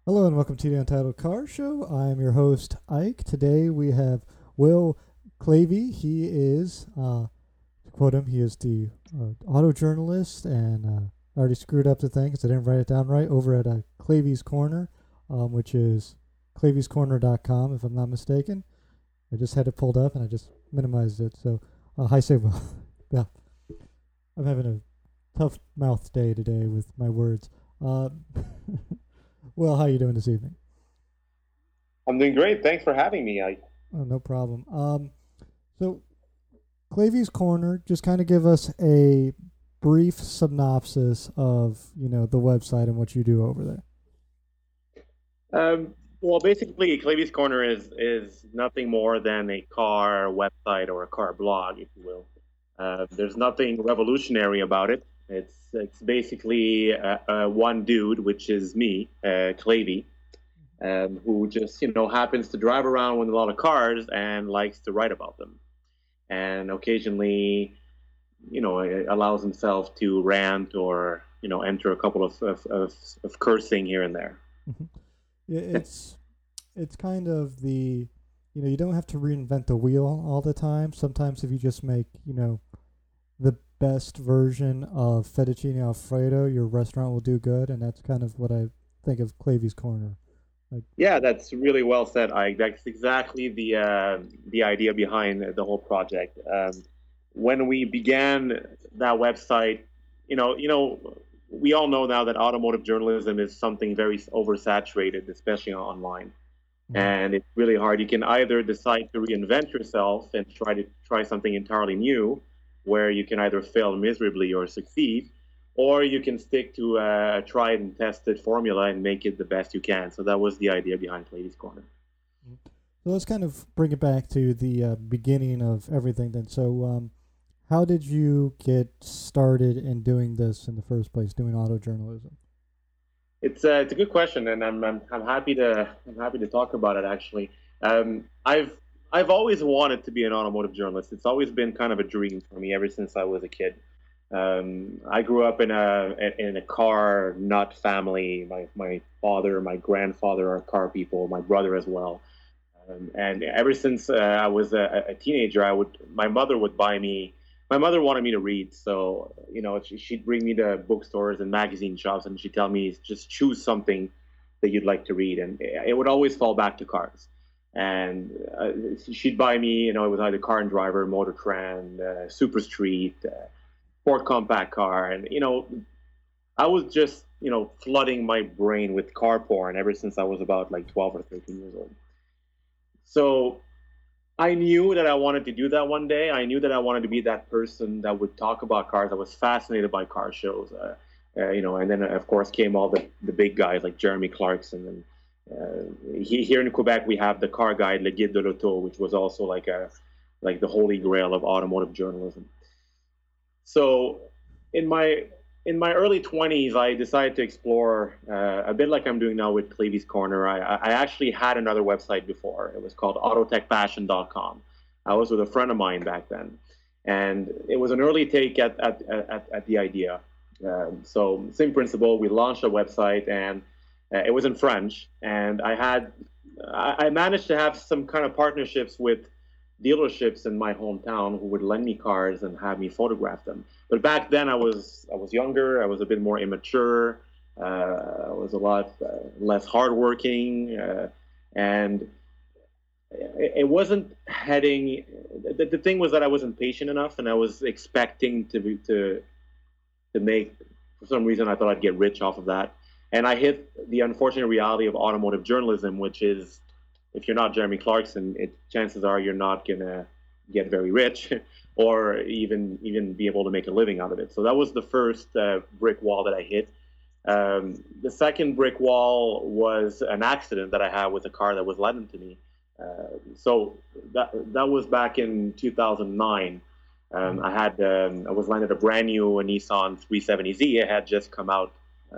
Hello and welcome to the Untitled Car Show. I am your host, Ike. Today we have Will Clavey. He is, to quote him, he is the auto journalist, and I already screwed up the thing because I didn't write it down right, over at Clavey's Corner, which is claveyscorner.com, if I'm not mistaken. I just had it pulled up and I just minimized it. So, hi, say Will. Yeah, I'm having a tough mouth day today with my words. Well, how are you doing this evening? I'm doing great. Thanks for having me. Oh, no problem. So Clavey's Corner, just kind of give us a brief synopsis of the website and what you do over there. Well, basically, Clavy's Corner is nothing more than a car website or a car blog, if you will. There's nothing revolutionary about it. It's basically one dude, which is me, Clavy, who just happens to drive around with a lot of cars and likes to write about them, and occasionally allows himself to rant or enter a couple of cursing here and there. Mm-hmm. Yeah, it's kind of the you don't have to reinvent the wheel all the time. Sometimes if you just make the best version of fettuccine alfredo, your restaurant will do good, and that's kind of what I think of Clavey's Corner. Like, Yeah, that's really well said, Ike. That's exactly the idea behind the whole project. When we began that website, we all know now that automotive journalism is something very oversaturated, especially online. mhm. And it's really hard. You can either decide to reinvent yourself and try something entirely new, where you can either fail miserably or succeed, or you can stick to a tried and tested formula and make it the best you can. So that was the idea behind Ladies Corner. So let's kind of bring it back to the beginning of everything then. So, how did you get started in doing this in the first place, doing auto journalism? It's a good question, and I'm happy to talk about it. Actually, I've always wanted to be an automotive journalist. It's always been kind of a dream for me ever since I was a kid. I grew up in a car nut family. My father, my grandfather are car people. My brother as well. And ever since I was a teenager, my mother would buy me. My mother wanted me to read, so she'd bring me to bookstores and magazine shops, and she'd tell me just choose something that you'd like to read, and it would always fall back to cars. And she'd buy me, it was either Car and Driver, Motor Trend, Super Street, Ford Compact Car, and I was just flooding my brain with car porn ever since I was about like 12 or 13 years old. So I knew that I wanted to do that one day. I knew that I wanted to be that person that would talk about cars. I was fascinated by car shows, and then of course came all the big guys like Jeremy Clarkson. And here in Quebec, we have the car guide Le Guide de l'Auto, which was also like the holy grail of automotive journalism. So in my in my early 20s, I decided to explore a bit like I'm doing now with Clevy's Corner. I actually had another website before. It was called autotechpassion.com. I was with a friend of mine back then. And it was an early take at the idea. So, same principle, we launched a website and it was in French. And I managed to have some kind of partnerships with dealerships in my hometown who would lend me cars and have me photograph them. But back then, I was younger. I was a bit more immature. I was a lot less hardworking, and it wasn't heading. The thing was that I wasn't patient enough, and I was expecting to make. For some reason, I thought I'd get rich off of that, and I hit the unfortunate reality of automotive journalism, which is if you're not Jeremy Clarkson, chances are you're not gonna get very rich, or even be able to make a living out of it. So that was the first brick wall that I hit. The second brick wall was an accident that I had with a car that was lent to me. So that was back in 2009. I was lended a brand new Nissan 370Z. It had just come out.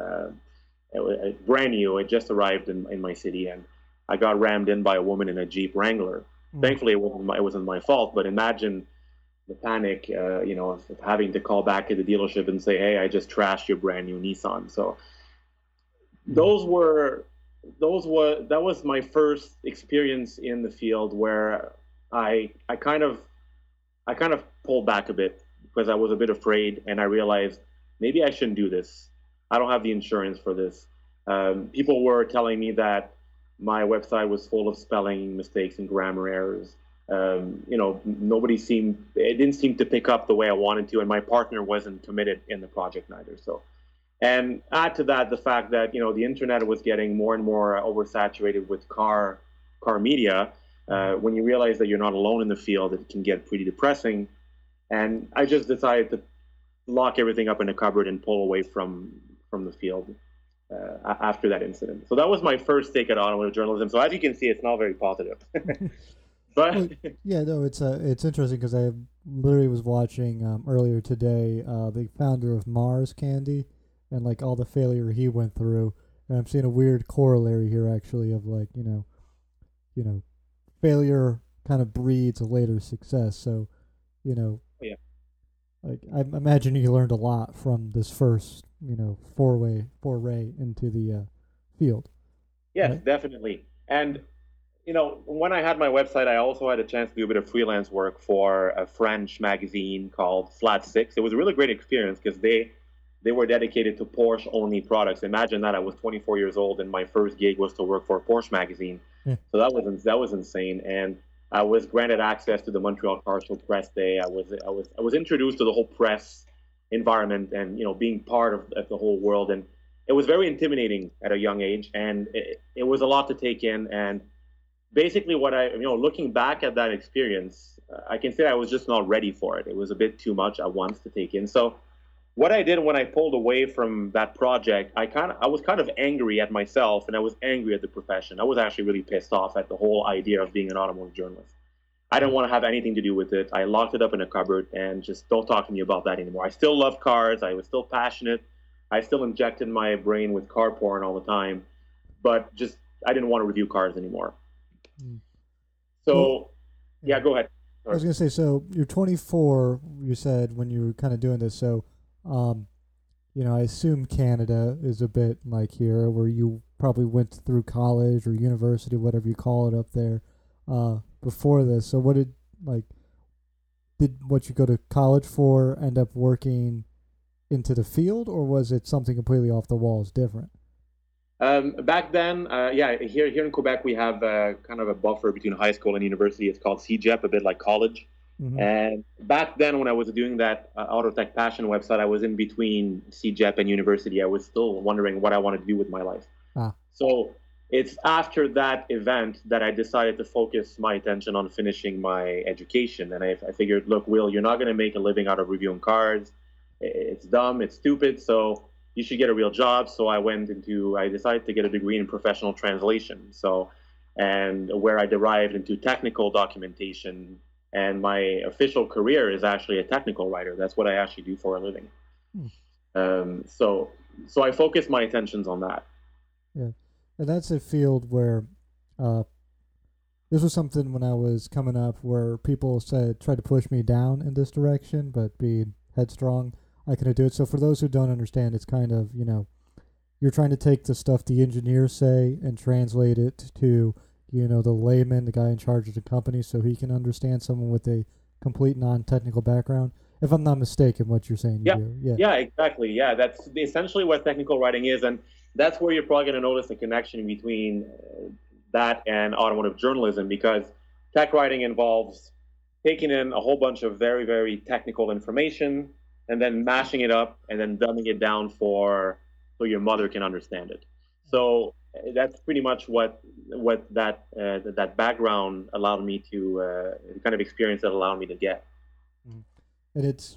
It was brand new. It just arrived in my city, and I got rammed in by a woman in a Jeep Wrangler. Mm. Thankfully, it wasn't my fault. But imagine the panic, of having to call back to the dealership and say, "Hey, I just trashed your brand new Nissan." So Yeah. those were that was my first experience in the field where I kind of pulled back a bit because I was a bit afraid, and I realized maybe I shouldn't do this. I don't have the insurance for this. People were telling me that my website was full of spelling mistakes and grammar errors. Nobody seemed it didn't seem to pick up the way I wanted to, and my partner wasn't committed in the project neither. So, and add to that the fact that the internet was getting more and more oversaturated with car media. When you realize that you're not alone in the field, it can get pretty depressing. And I just decided to lock everything up in a cupboard and pull away from the field after that incident. So that was my first take at automotive journalism. So as you can see, it's not very positive. But Well, yeah, no, it's interesting because I literally was watching earlier today the founder of Mars Candy and like all the failure he went through, and I'm seeing a weird corollary here actually of like you know failure kind of breeds a later success. So you know yeah, like I imagine you learned a lot from this first foray into the field, yes, right? definitely. And when I had my website, I also had a chance to do a bit of freelance work for a French magazine called Flat Six. It was a really great experience because they were dedicated to Porsche only products. Imagine that I was 24 years old and my first gig was to work for a Porsche magazine. Yeah. So that was insane. And I was granted access to the Montreal Car Show press day. I was introduced to the whole press environment and being part of the whole world. And it was very intimidating at a young age, and it was a lot to take in. And basically, what looking back at that experience, I can say I was just not ready for it. It was a bit too much at once to take in. So what I did when I pulled away from that project, I was kind of angry at myself, and I was angry at the profession. I was actually really pissed off at the whole idea of being an automotive journalist. I didn't want to have anything to do with it. I locked it up in a cupboard and just don't talk to me about that anymore. I still love cars. I was still passionate. I still injected my brain with car porn all the time, but just I didn't want to review cars anymore. Mm. Well, So yeah. yeah, go ahead. I was gonna say, so you're 24. You said when you were kind of doing this. So, um, I assume Canada is a bit like here, where you probably went through college or university, whatever you call it up there, before this. So, did what you go to college for end up working into the field, or was it something completely off the walls, different? Back then, yeah, here in Quebec, we have kind of a buffer between high school and university. It's called CEGEP, a bit like college. Mm-hmm. And back then, when I was doing that Autotech Passion website, I was in between CEGEP and university. I was still wondering what I wanted to do with my life. Ah. So it's after that event that I decided to focus my attention on finishing my education. And I figured, look, Will, you're not going to make a living out of reviewing cars. It's dumb. It's stupid. So you should get a real job. So I decided to get a degree in professional translation. So, and where I derived into technical documentation, and my official career is actually a technical writer. That's what I actually do for a living. So I focus my attentions on that. Yeah, and that's a field where, this was something when I was coming up where people tried to push me down in this direction, but being headstrong, I couldn't do it. So for those who don't understand, it's kind of, you're trying to take the stuff the engineers say and translate it to, the layman, the guy in charge of the company, so he can understand someone with a complete non-technical background. If I'm not mistaken, what you're saying you do. Yeah, exactly. Yeah, that's essentially what technical writing is. And that's where you're probably going to notice the connection between that and automotive journalism, because tech writing involves taking in a whole bunch of very, very technical information and then mashing it up and then dumbing it down so your mother can understand it. So that's pretty much what that background allowed me to the kind of experience that allowed me to get. And it's,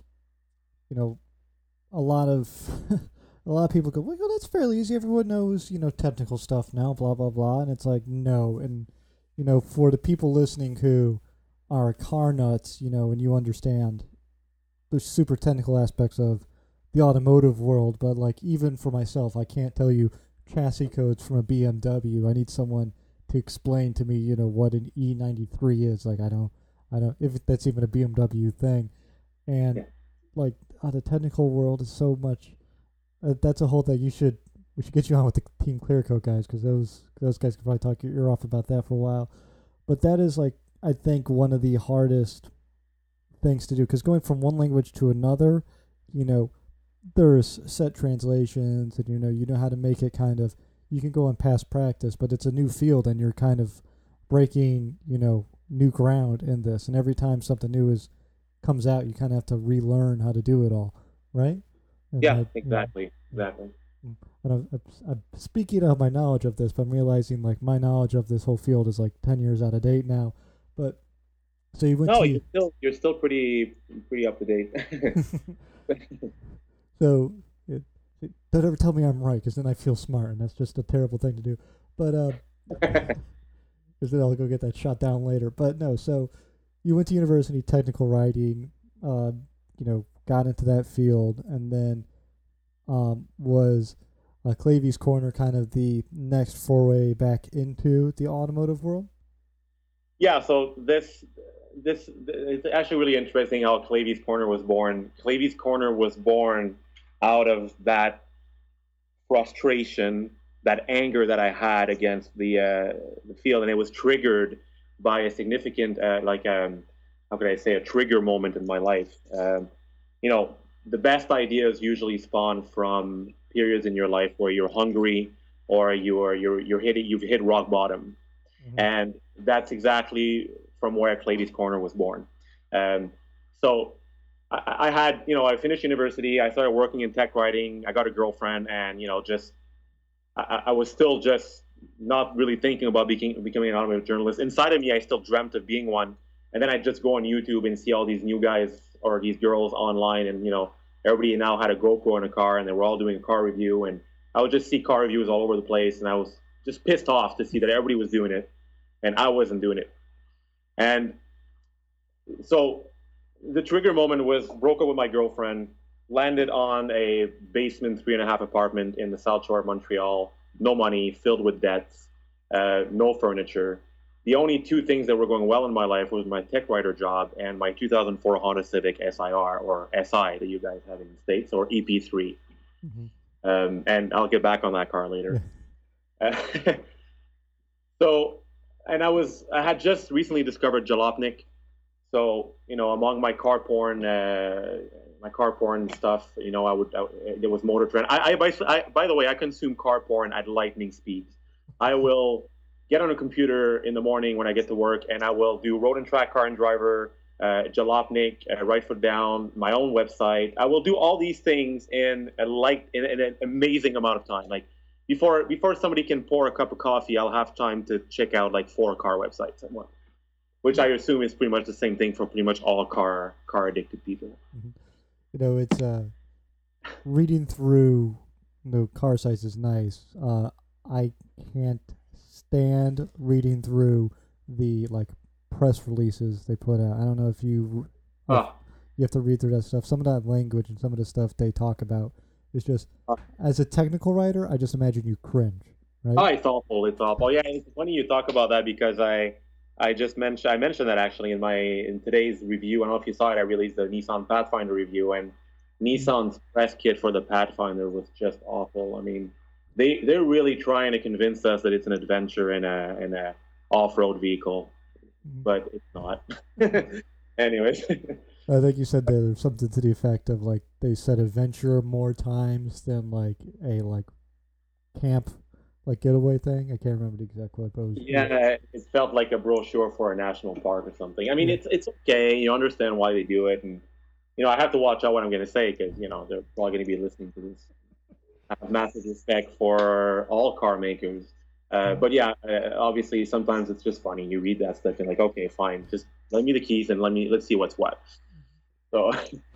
a lot of a lot of people go, well, that's fairly easy. Everyone knows, technical stuff now, blah blah blah. And it's like, no. And for the people listening who are car nuts, and you understand the super technical aspects of the automotive world, but like even for myself, I can't tell you chassis codes from a BMW. I need someone to explain to me, what an E93 is. Like I don't if that's even a BMW thing. And like the technical world is so much. That's a whole thing. You should we should get you on with the Team Clear Coat guys, because those guys could probably talk your ear off about that for a while. But that is like, I think, one of the hardest things to do, because going from one language to another, there's set translations, and you know how to make it kind of, you can go on past practice, but it's a new field and you're kind of breaking new ground in this, and every time something new comes out, you kind of have to relearn how to do it all, right? And Yeah, exactly. Exactly. And I'm speaking of my knowledge of this, but I'm realizing like my knowledge of this whole field is like 10 years out of date now. But so you went No, to you're still pretty up to date. so don't ever tell me I'm right, because then I feel smart, and that's just a terrible thing to do. But because then I'll go get that shot down later. But no, so you went to university, technical writing, got into that field, and then was Clavy's Corner kind of the next foray back into the automotive world? Yeah, so this it's actually really interesting how Clavy's Corner was born. Clavy's Corner was born out of that frustration, that anger that I had against the field, and it was triggered by a significant how could I say, a trigger moment in my life. The best ideas usually spawn from periods in your life where you're hungry or you've hit rock bottom. Mm-hmm. And that's exactly from where Clavy's Corner was born. So I had, I finished university, I started working in tech writing, I got a girlfriend, and, I was still just not really thinking about becoming an automotive journalist. Inside of me, I still dreamt of being one. And then I just go on YouTube and see all these new guys or these girls online, and, everybody now had a GoPro in a car, and they were all doing a car review. And I would just see car reviews all over the place, and I was just pissed off to see that everybody was doing it, and I wasn't doing it. And so the trigger moment was broke up with my girlfriend, landed on a basement 3.5 apartment in the South Shore of Montreal, no money, filled with debts, no furniture. The only two things that were going well in my life was my tech writer job and my 2004 Honda Civic SIR, or SI that you guys have in the States, or EP3. Mm-hmm. And I'll get back on that car later. So, and I had just recently discovered Jalopnik. So, among my car porn stuff, there was Motor Trend. By the way, I consume car porn at lightning speeds. I will get on a computer in the morning when I get to work, and I will do Road and Track, Car and Driver, Jalopnik, Right Foot Down, my own website. I will do all these things in an amazing amount of time. Like before somebody can pour a cup of coffee, I'll have time to check out like 4 car websites at once, which I assume is pretty much the same thing for pretty much all car addicted people. Mm-hmm. It's reading through car sites is nice. I can't stand reading through the press releases they put out. I don't know if you have to read through that stuff. Some of that language and some of the stuff they talk about is just, as a technical writer, I just imagine you cringe, right? Oh, it's awful. It's awful. Yeah, it's funny you talk about that, because I mentioned that actually in today's review. I don't know if you saw it. I released the Nissan Pathfinder review, and Nissan's press kit for the Pathfinder was just awful. I mean, they're really trying to convince us that it's an adventure in a off-road vehicle, but it's not. Anyways, I think you said there's something to the effect of they said adventure more times than a camp getaway thing. I can't remember the exact quote, but it felt like a brochure for a national park or something. I mean, it's okay. You understand why they do it, and I have to watch out what I'm going to say, because they're probably going to be listening to this. I have massive respect for all car makers, but obviously sometimes it's just funny. You read that stuff and okay, fine, just lend me the keys and let's see what's what. So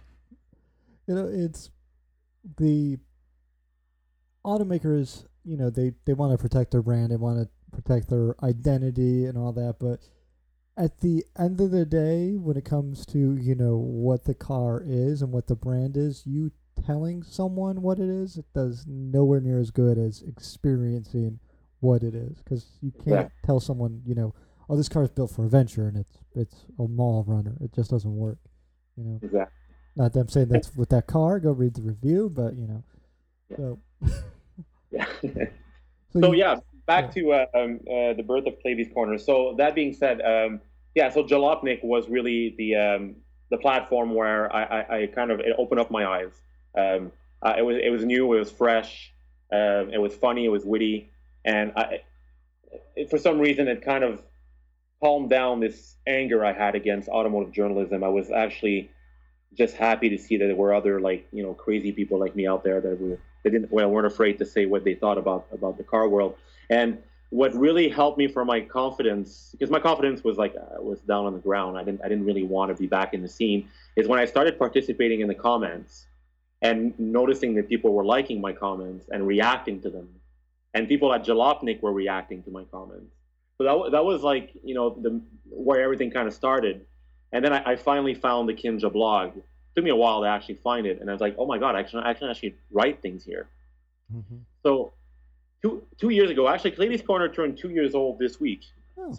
it's the automakers. They want to protect their brand, they want to protect their identity and all that, but at the end of the day, when it comes to what the car is and what the brand is, you telling someone what it is, it does nowhere near as good as experiencing what it is, because you can't tell someone, oh, this car is built for adventure and it's a mall runner. It just doesn't work. Exactly. Not that I'm saying that's with that car. Go read the review, but So Yeah. So So you, yeah, back yeah. to the birth of Clavy's Corner. So that being said, yeah, so Jalopnik was really the platform where I kind of it opened up my eyes. It was new, it was fresh, it was funny, it was witty, and for some reason it kind of calmed down this anger I had against automotive journalism. I was actually just happy to see that there were other like crazy people like me out there that weren't afraid to say what they thought about the car world. And what really helped me for my confidence, because my confidence was down on the ground. I didn't really want to be back in the scene. Is when I started participating in the comments and noticing that people were liking my comments and reacting to them, and people at Jalopnik were reacting to my comments. So that was like the where everything kind of started. And then I finally found the Kinja blog. It took me a while to actually find it, and I was like, oh my god, I can actually write things here. Mm-hmm. So two years ago, actually, Clavy's Corner turned 2 years old this week. Oh.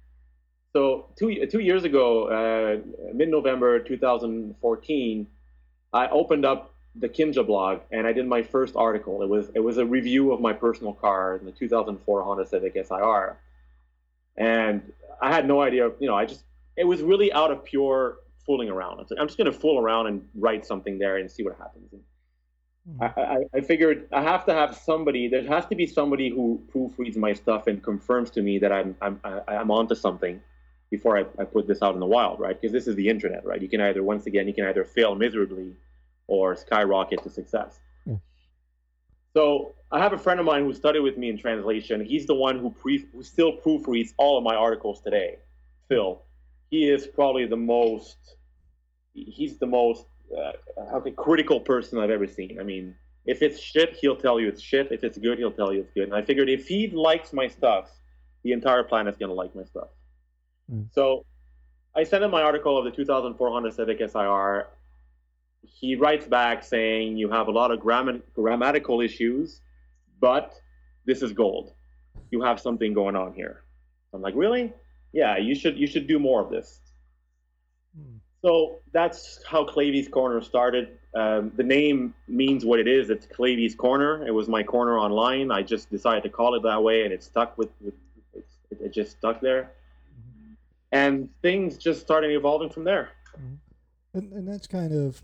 So two years ago, mid-November 2014, I opened up the Kinja blog and I did my first article. It was a review of my personal car, the 2004 Honda Civic SIR, and I had no idea. It was really out of pure fooling around. I'm just going to fool around and write something there and see what happens. And I figured I have to have somebody. There has to be somebody who proofreads my stuff and confirms to me that I'm onto something before I put this out in the wild, right? Because this is the internet, right? You can either fail miserably or skyrocket to success. Yeah. So I have a friend of mine who studied with me in translation. He's the one who still proofreads all of my articles today. Phil, he is probably the most. He's the most critical person I've ever seen. I mean, if it's shit, he'll tell you it's shit. If it's good, he'll tell you it's good. And I figured if he likes my stuff, the entire planet's gonna like my stuff. So I sent him my article of the 2004 Honda Civic SIR. He writes back saying you have a lot of grammatical issues, but this is gold. You have something going on here. I'm like, really? Yeah, you should do more of this. So that's how Clavy's Corner started. The name means what it is. It's Clavy's Corner. It was my corner online. I just decided to call it that way, and it stuck it just stuck there. And things just started evolving from there. And that's kind of,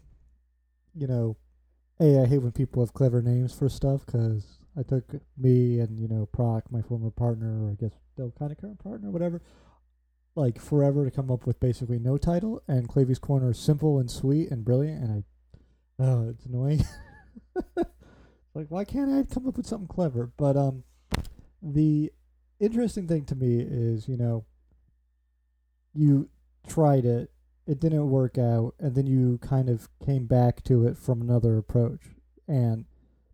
I hate when people have clever names for stuff, because I took me and, Proc, my former partner, or I guess still kind of current partner, whatever, like forever to come up with basically no title, and Clavy's Corner is simple and sweet and brilliant, and it's annoying. Like, why can't I come up with something clever? But the interesting thing to me is, you tried it, it didn't work out, and then you kind of came back to it from another approach. And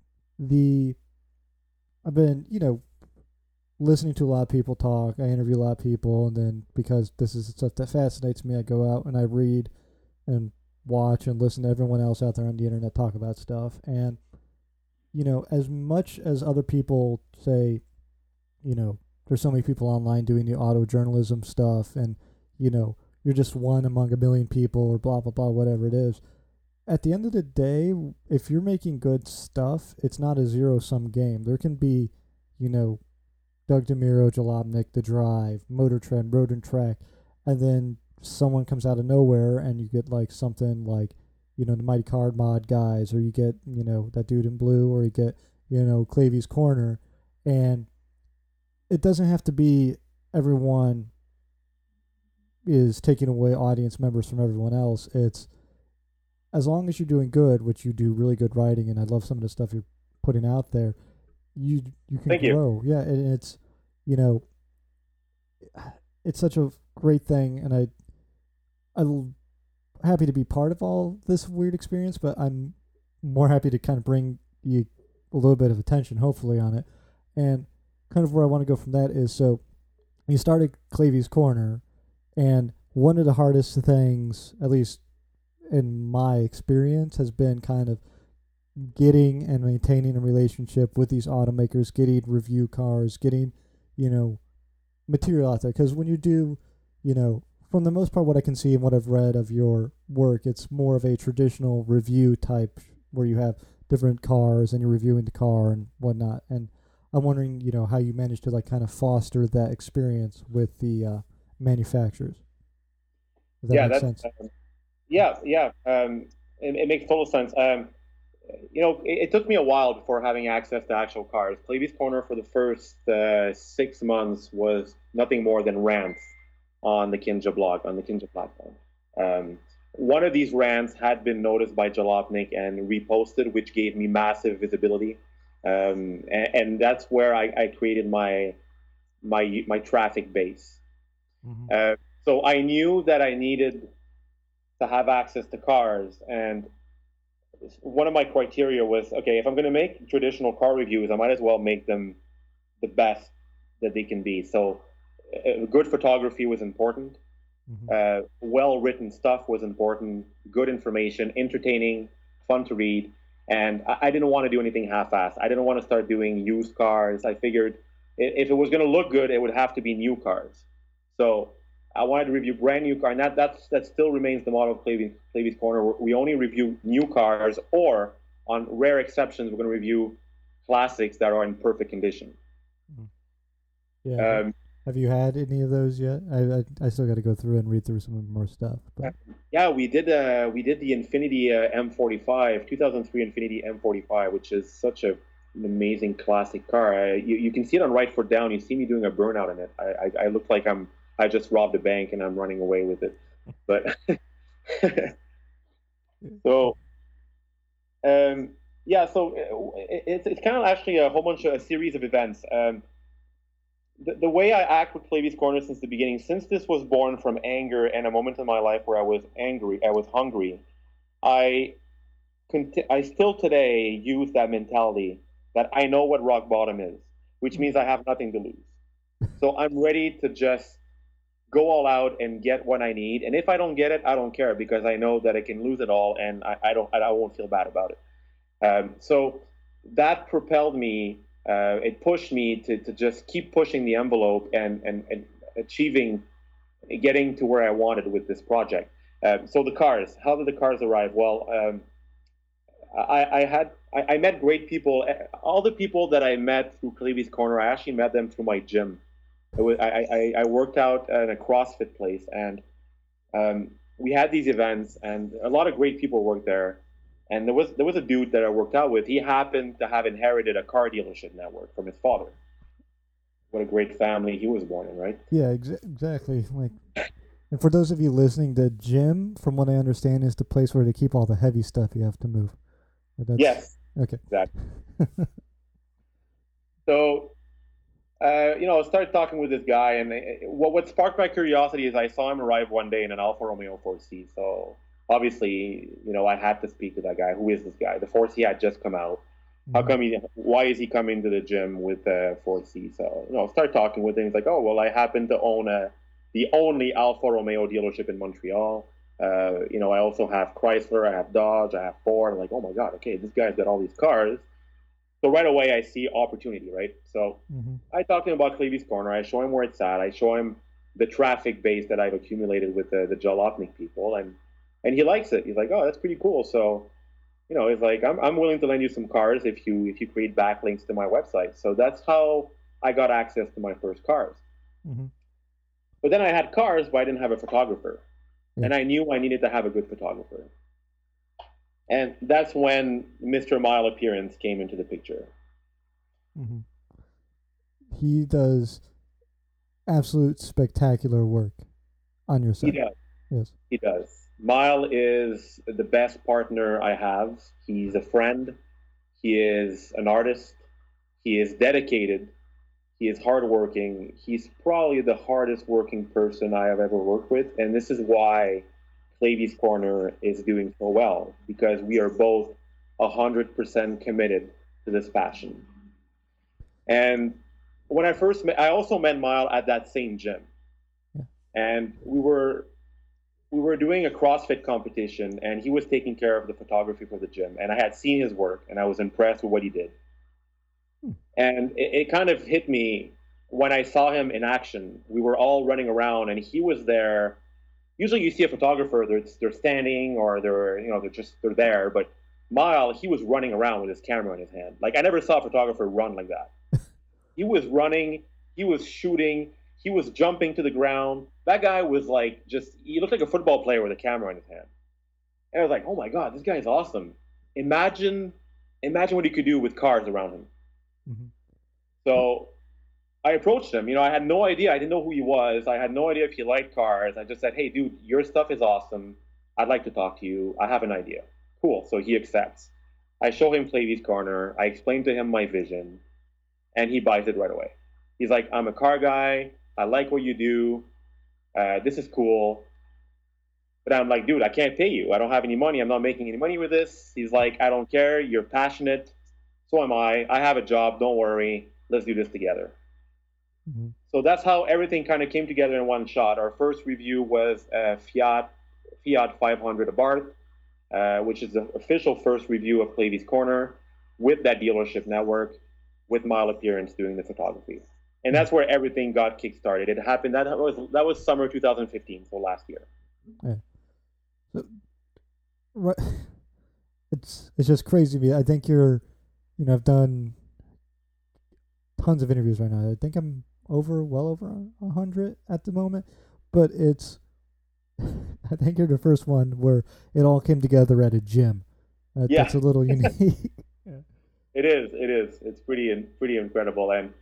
I've been, listening to a lot of people talk. I interview a lot of people, and then because this is stuff that fascinates me, I go out and I read and watch and listen to everyone else out there on the internet talk about stuff. And, as much as other people say, there's so many people online doing the auto journalism stuff, and, you're just one among a million people, or blah, blah, blah, whatever it is. At the end of the day, if you're making good stuff, it's not a zero-sum game. There can be, Doug DeMuro, Jalopnik, The Drive, Motor Trend, Road and Track, and then someone comes out of nowhere and you get like something like, the Mighty Card Mod guys, or you get, that dude in blue, or you get, Clavy's Corner, and it doesn't have to be everyone is taking away audience members from everyone else. It's as long as you're doing good, which you do really good writing, and I love some of the stuff you're putting out there, you can Thank grow. You. Yeah, and it's it's such a great thing, and I'm happy to be part of all this weird experience, but I'm more happy to kind of bring you a little bit of attention, hopefully, on it. And kind of where I want to go from that is, so you started Clavy's Corner, and one of the hardest things, at least in my experience, has been kind of getting and maintaining a relationship with these automakers, getting review cars, getting, material out there. Because when you do, from the most part, what I can see and what I've read of your work, it's more of a traditional review type where you have different cars and you're reviewing the car and whatnot. And I'm wondering, how you managed to like kind of foster that experience with the manufacturers. Does that Yeah, make that's sense? yeah. It makes total sense. It took me a while before having access to actual cars. Clavy's Corner for the first 6 months was nothing more than rants on the Kinja blog, on the Kinja platform. One of these rants had been noticed by Jalopnik and reposted, which gave me massive visibility. And that's where I created my traffic base. Mm-hmm. So I knew that I needed to have access to cars, and one of my criteria was, okay, if I'm going to make traditional car reviews, I might as well make them the best that they can be. So good photography was important. Well-written stuff was important. Good information, entertaining, fun to read. And I didn't want to do anything half-assed. I didn't want to start doing used cars. I figured if it was going to look good, it would have to be new cars. So I wanted to review brand new cars, and that still remains the model of Clavy's Corner. We only review new cars, or on rare exceptions, we're going to review classics that are in perfect condition. Yeah. Have you had any of those yet? I still got to go through and read through some more stuff. But. Yeah, we did the Infiniti M45, 2003 Infiniti M45, which is such an amazing classic car. You can see it on Right Foot Down. You see me doing a burnout in it. I look like I just robbed a bank and I'm running away with it. But so so it's kind of actually a series of events. The way I act with Clavy's Corner since the beginning, since this was born from anger and a moment in my life where I was angry, I was hungry, I still today use that mentality that I know what rock bottom is, which means I have nothing to lose. So I'm ready to just go all out and get what I need. And if I don't get it, I don't care, because I know that I can lose it all and I won't feel bad about it. So that propelled me. It pushed me to just keep pushing the envelope and achieving, getting to where I wanted with this project. So the cars, how did the cars arrive? Well, I met great people. All the people that I met through Clavy's Corner, I actually met them through my gym. I worked out in a CrossFit place, and we had these events, and a lot of great people worked there. And there was a dude that I worked out with. He happened to have inherited a car dealership network from his father. What a great family he was born in, right? Yeah, exactly. Like, and for those of you listening, the gym, from what I understand, is the place where they keep all the heavy stuff you have to move. Yes. Okay. Exactly. So, I started talking with this guy, and what sparked my curiosity is I saw him arrive one day in an Alfa Romeo 4C. So obviously, I had to speak to that guy. Who is this guy? The 4C had just come out. How come why is he coming to the gym with the 4C? So, start talking with him. He's like, oh, well, I happen to own the only Alfa Romeo dealership in Montreal. I also have Chrysler, I have Dodge, I have Ford. I'm like, oh my God, okay, this guy's got all these cars. So right away, I see opportunity, right? So I talk to him about Clavy's Corner. I show him where it's at. I show him the traffic base that I've accumulated with the Jalopnik people, and he likes it. He's like, oh, that's pretty cool. So, he's like, I'm willing to lend you some cars if you create backlinks to my website. So that's how I got access to my first cars. But then I had cars, but I didn't have a photographer, and I knew I needed to have a good photographer. And that's when Mr. Mile Appearance came into the picture. He does absolute spectacular work on your site. He does. Yes. He does. Mile is the best partner I have. He's a friend. He is an artist. He is dedicated. He is hardworking. He's probably the hardest working person I have ever worked with. And this is why Clavy's Corner is doing so well, because we are both 100% committed to this passion. And when I first met, I also met Mile at that same gym, and we were doing a CrossFit competition, and he was taking care of the photography for the gym, and I had seen his work, and I was impressed with what he did. And it kind of hit me when I saw him in action. We were all running around, and he was there. Usually you see a photographer, they're standing or they're there, but mile, he was running around with his camera in his hand. Like I never saw a photographer run like that. He was running, he was shooting, he was jumping to the ground. That guy was like just he looked like a football player with a camera in his hand. And I was like, oh my god, this guy is awesome. Imagine, imagine what he could do with cars around him. Mm-hmm. So I approached him. I had no idea. I didn't know who he was. I had no idea if he liked cars. I just said, hey, dude, your stuff is awesome. I'd like to talk to you. I have an idea. Cool. So he accepts. I show him Clavy's Corner. I explain to him my vision, and he buys it right away. He's like, I'm a car guy. I like what you do. This is cool. But I'm like, dude, I can't pay you. I don't have any money. I'm not making any money with this. He's like, I don't care. You're passionate. So am I. I have a job. Don't worry. Let's do this together. Mm-hmm. So that's how everything kind of came together in one shot. Our first review was Fiat 500 Abarth, which is the official first review of Clavy's Corner with that dealership network, with Mile Appearance doing the photography. And that's where everything got kickstarted. It happened. That was summer 2015, so last year. Yeah. So, right, it's just crazy to me. I think I've done tons of interviews right now. I think I'm well over 100 at the moment, but I think you're the first one where it all came together at a gym. Yeah. That's a little unique. Yeah. It is. It's pretty incredible. And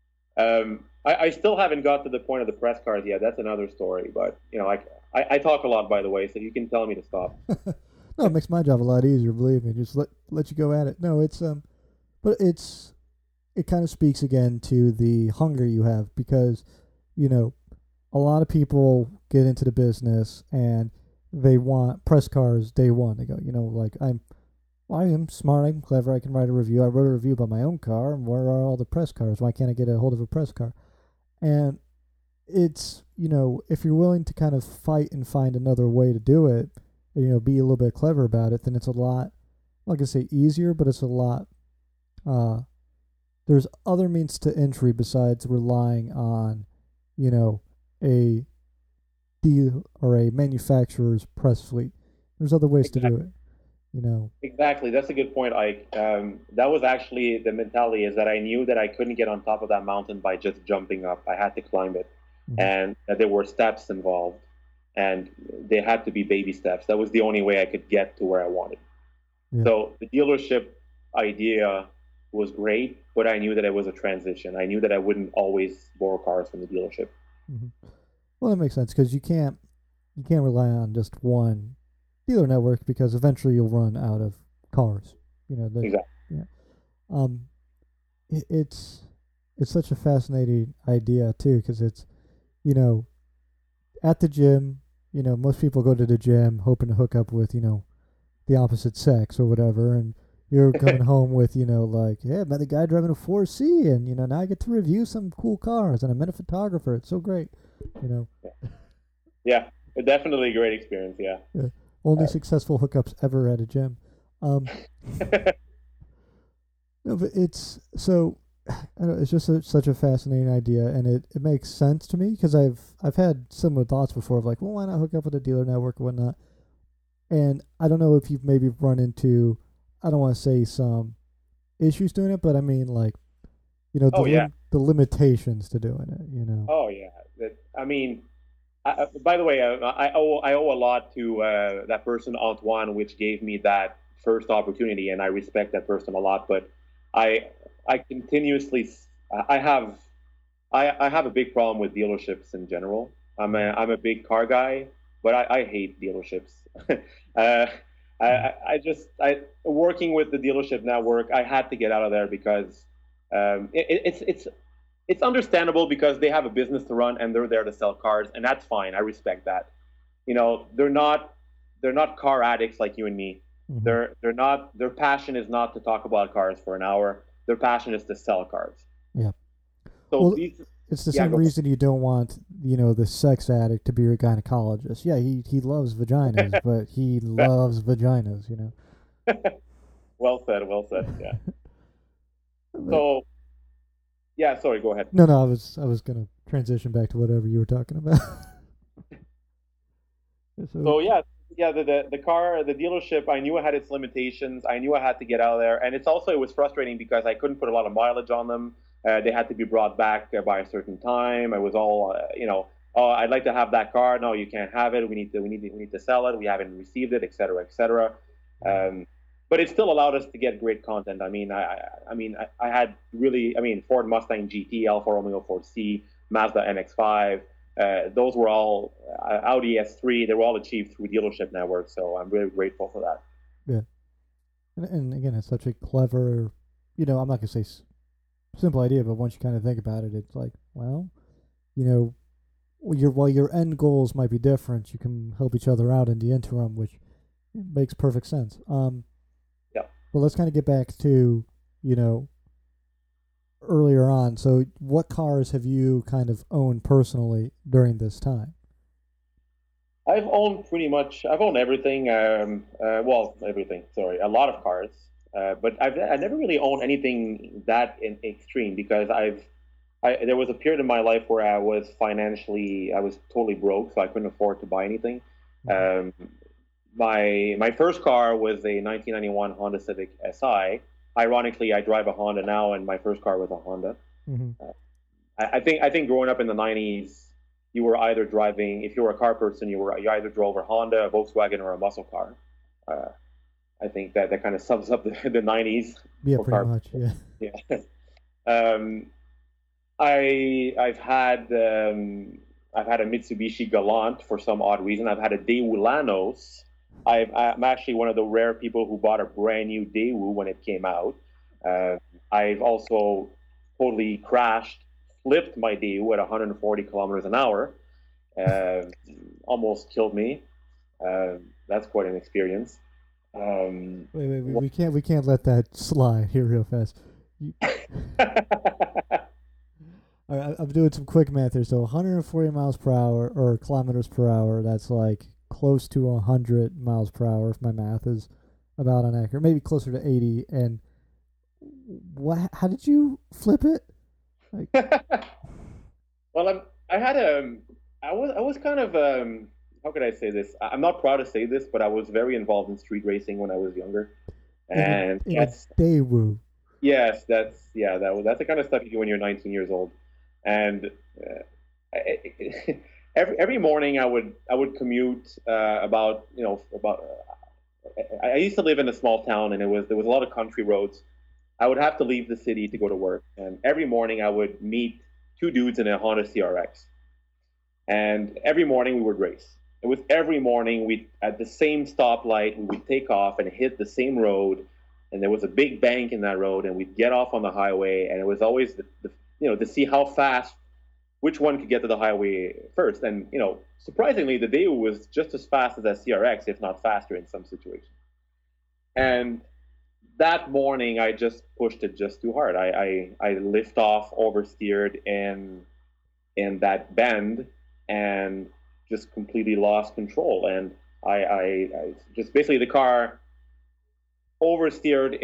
I still haven't got to the point of the press cars yet. That's another story. But I talk a lot, by the way, so you can tell me to stop. No, it makes my job a lot easier. Believe me, just let you go at it. No, but it kind of speaks again to the hunger you have, because a lot of people get into the business and they want press cars day one. They go, like I am smart, I'm clever, I can write a review. I wrote a review about my own car, and where are all the press cars? Why can't I get a hold of a press car? And it's, if you're willing to kind of fight and find another way to do it, and, be a little bit clever about it, then it's a lot, like I say, easier, but it's a lot, there's other means to entry besides relying on, a deal or a manufacturer's press fleet. There's other ways to do it. Exactly. That's a good point, Ike. That was actually the mentality, is that I knew that I couldn't get on top of that mountain by just jumping up. I had to climb it. Mm-hmm. And that there were steps involved, and they had to be baby steps. That was the only way I could get to where I wanted. Yeah. So the dealership idea was great, but I knew that it was a transition. I knew that I wouldn't always borrow cars from the dealership. Mm-hmm. Well, that makes sense, because you can't rely on just one dealer network, because eventually you'll run out of cars. Exactly. Yeah. It's such a fascinating idea too, because it's at the gym. Most people go to the gym hoping to hook up with the opposite sex or whatever, and you're coming home with like, hey, I met the guy driving a 4C, and now I get to review some cool cars, and I met a photographer. It's so great. Yeah, definitely a great experience. Yeah. Only successful hookups ever at a gym. No, but it's so. I don't know, it's just such a fascinating idea, and it makes sense to me, because I've had similar thoughts before of like, well, why not hook up with a dealer network or whatnot? And I don't know if you've maybe run into, I don't want to say some issues doing it, but I mean like, the limitations to doing it. Oh yeah, I mean. By the way, I owe a lot to that person, Antoine, which gave me that first opportunity, and I respect that person a lot. But I continuously I have a big problem with dealerships in general. I'm a big car guy, but I hate dealerships. I working with the dealership network, I had to get out of there, because it's understandable, because they have a business to run and they're there to sell cars, and that's fine. I respect that. They're not car addicts like you and me. Mm-hmm. Their passion is not to talk about cars for an hour. Their passion is to sell cars. Yeah. So it's the same reason you don't want, the sex addict to be your gynecologist. Yeah, he loves vaginas, but he loves vaginas, Well said. Yeah. So, yeah, sorry, go ahead. No, I was going to transition back to whatever you were talking about. So, yeah, yeah, the car, the dealership, I knew it had its limitations. I knew I had to get out of there, and it was frustrating because I couldn't put a lot of mileage on them. They had to be brought back by a certain time. I was all, oh, I'd like to have that car. No, you can't have it. We need to sell it. We haven't received it, et cetera, et cetera. Um, but it still allowed us to get great content. I had really, Ford Mustang GT, Alfa Romeo 4C, Mazda NX-5. Those were all Audi S3. They were all achieved through dealership network. So I'm really grateful for that. Yeah, and again, it's such a clever, I'm not gonna say simple idea, but once you kind of think about it, it's like, well, you know, while your end goals might be different, you can help each other out in the interim, which makes perfect sense. Yeah. But let's kind of get back to, you know, earlier on. So, what cars have you kind of owned personally during this time? I've owned everything. Well, everything. Sorry, a lot of cars. But I never really owned anything that in extreme because there was a period in my life where I was totally broke, so I couldn't afford to buy anything. Mm-hmm. Um, my first car was a 1991 Honda Civic Si. Ironically, I drive a Honda now, and my first car was a Honda. Mm-hmm. I think growing up in the 90s, you were either driving, if you were a car person, you either drove a Honda, a Volkswagen, or a muscle car. Uh, I think that kind of sums up the 90s Yeah, for pretty car much. Yeah. people. Yeah. Um, I've had a Mitsubishi Galant for some odd reason. I've had a Daewoo Lanos. I'm actually one of the rare people who bought a brand new Daewoo when it came out. Uh, I've also totally crashed, flipped my Daewoo at 140 kilometers an hour. Uh, Almost killed me. That's quite an experience. Um, Wait, we can't let that slide here real fast. You, all right, I'm doing some quick math here. So 140 miles per hour or kilometers per hour. That's like close to 100 miles per hour if my math is about inaccurate. Maybe closer to 80. And what? How did you flip it? Like, well, I had I was kind of how could I say this? I'm not proud to say this, but I was very involved in street racing when I was younger, and in a Daewoo. yes, that's the kind of stuff you do when you're 19 years old, and every morning I would commute about about. I used to live in a small town, and there was a lot of country roads. I would have to leave the city to go to work, and every morning I would meet two dudes in a Honda CRX, and every morning we would race. It was every morning we at the same stoplight we would take off and hit the same road, and there was a big bank in that road, and we'd get off on the highway, and it was always to see how fast which one could get to the highway first, and surprisingly the Daewoo was just as fast as that CRX, if not faster in some situations, and that morning I just pushed it just too hard. I lift off, oversteered in that bend, and just completely lost control. And I just basically the car oversteered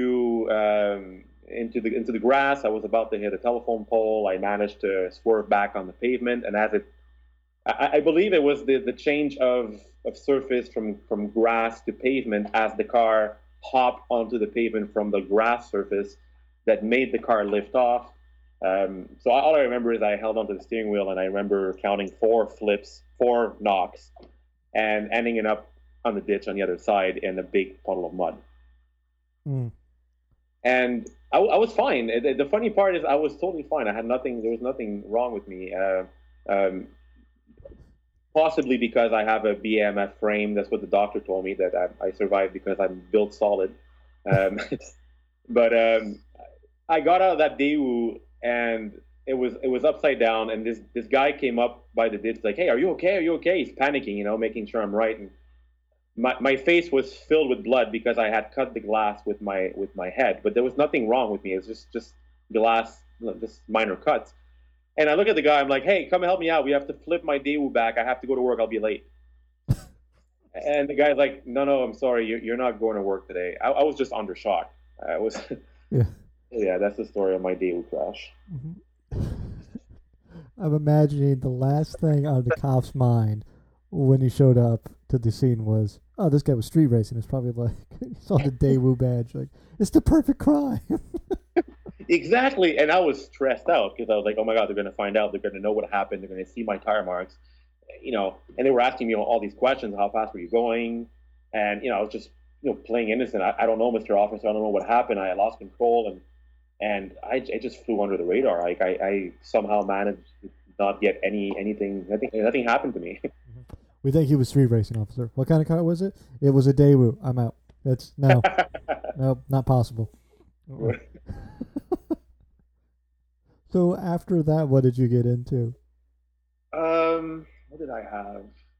into the grass. I was about to hit a telephone pole. I managed to swerve back on the pavement, and I believe it was the change of surface from grass to pavement as the car hopped onto the pavement from the grass surface that made the car lift off. So all I remember is I held onto the steering wheel, and I remember counting 4 flips, 4 knocks, and ending it up on the ditch on the other side in a big puddle of mud. Mm. And I was fine. The funny part is I was totally fine. I had nothing. There was nothing wrong with me. Um, Possibly because I have a BMF frame. That's what the doctor told me, that I survived because I'm built solid. Um, but I got out of that Daewoo, and it was upside down. And this guy came up by the ditch like, "Hey, are you okay? Are you okay?" He's panicking, making sure I'm right. And my face was filled with blood because I had cut the glass with my head, but there was nothing wrong with me. It was just glass, just minor cuts. And I look at the guy. I'm like, "Hey, come help me out. We have to flip my Daewoo back. I have to go to work. I'll be late." And the guy's like, "No, no, I'm sorry. You're not going to work today." I was just under shock. I was, Yeah. yeah. That's the story of my Daewoo crash. Mm-hmm. I'm imagining the last thing on the cop's mind when he showed up to the scene was, oh, this guy was street racing. It's probably like he saw the Daewoo badge, like it's the perfect crime. Exactly, and I was stressed out because I was like, "Oh my God, they're going to find out. They're going to know what happened. They're going to see my tire marks, And they were asking me all these questions: How fast were you going? And I was just playing innocent. I don't know, Mr. Officer. I don't know what happened. I lost control, and I just flew under the radar. Like I somehow managed to not get anything. Nothing happened to me. We think he was street racing, officer. What kind of car was it? It was a Daewoo. I'm out. That's no, not possible. So after that, what did you get into? What did I have?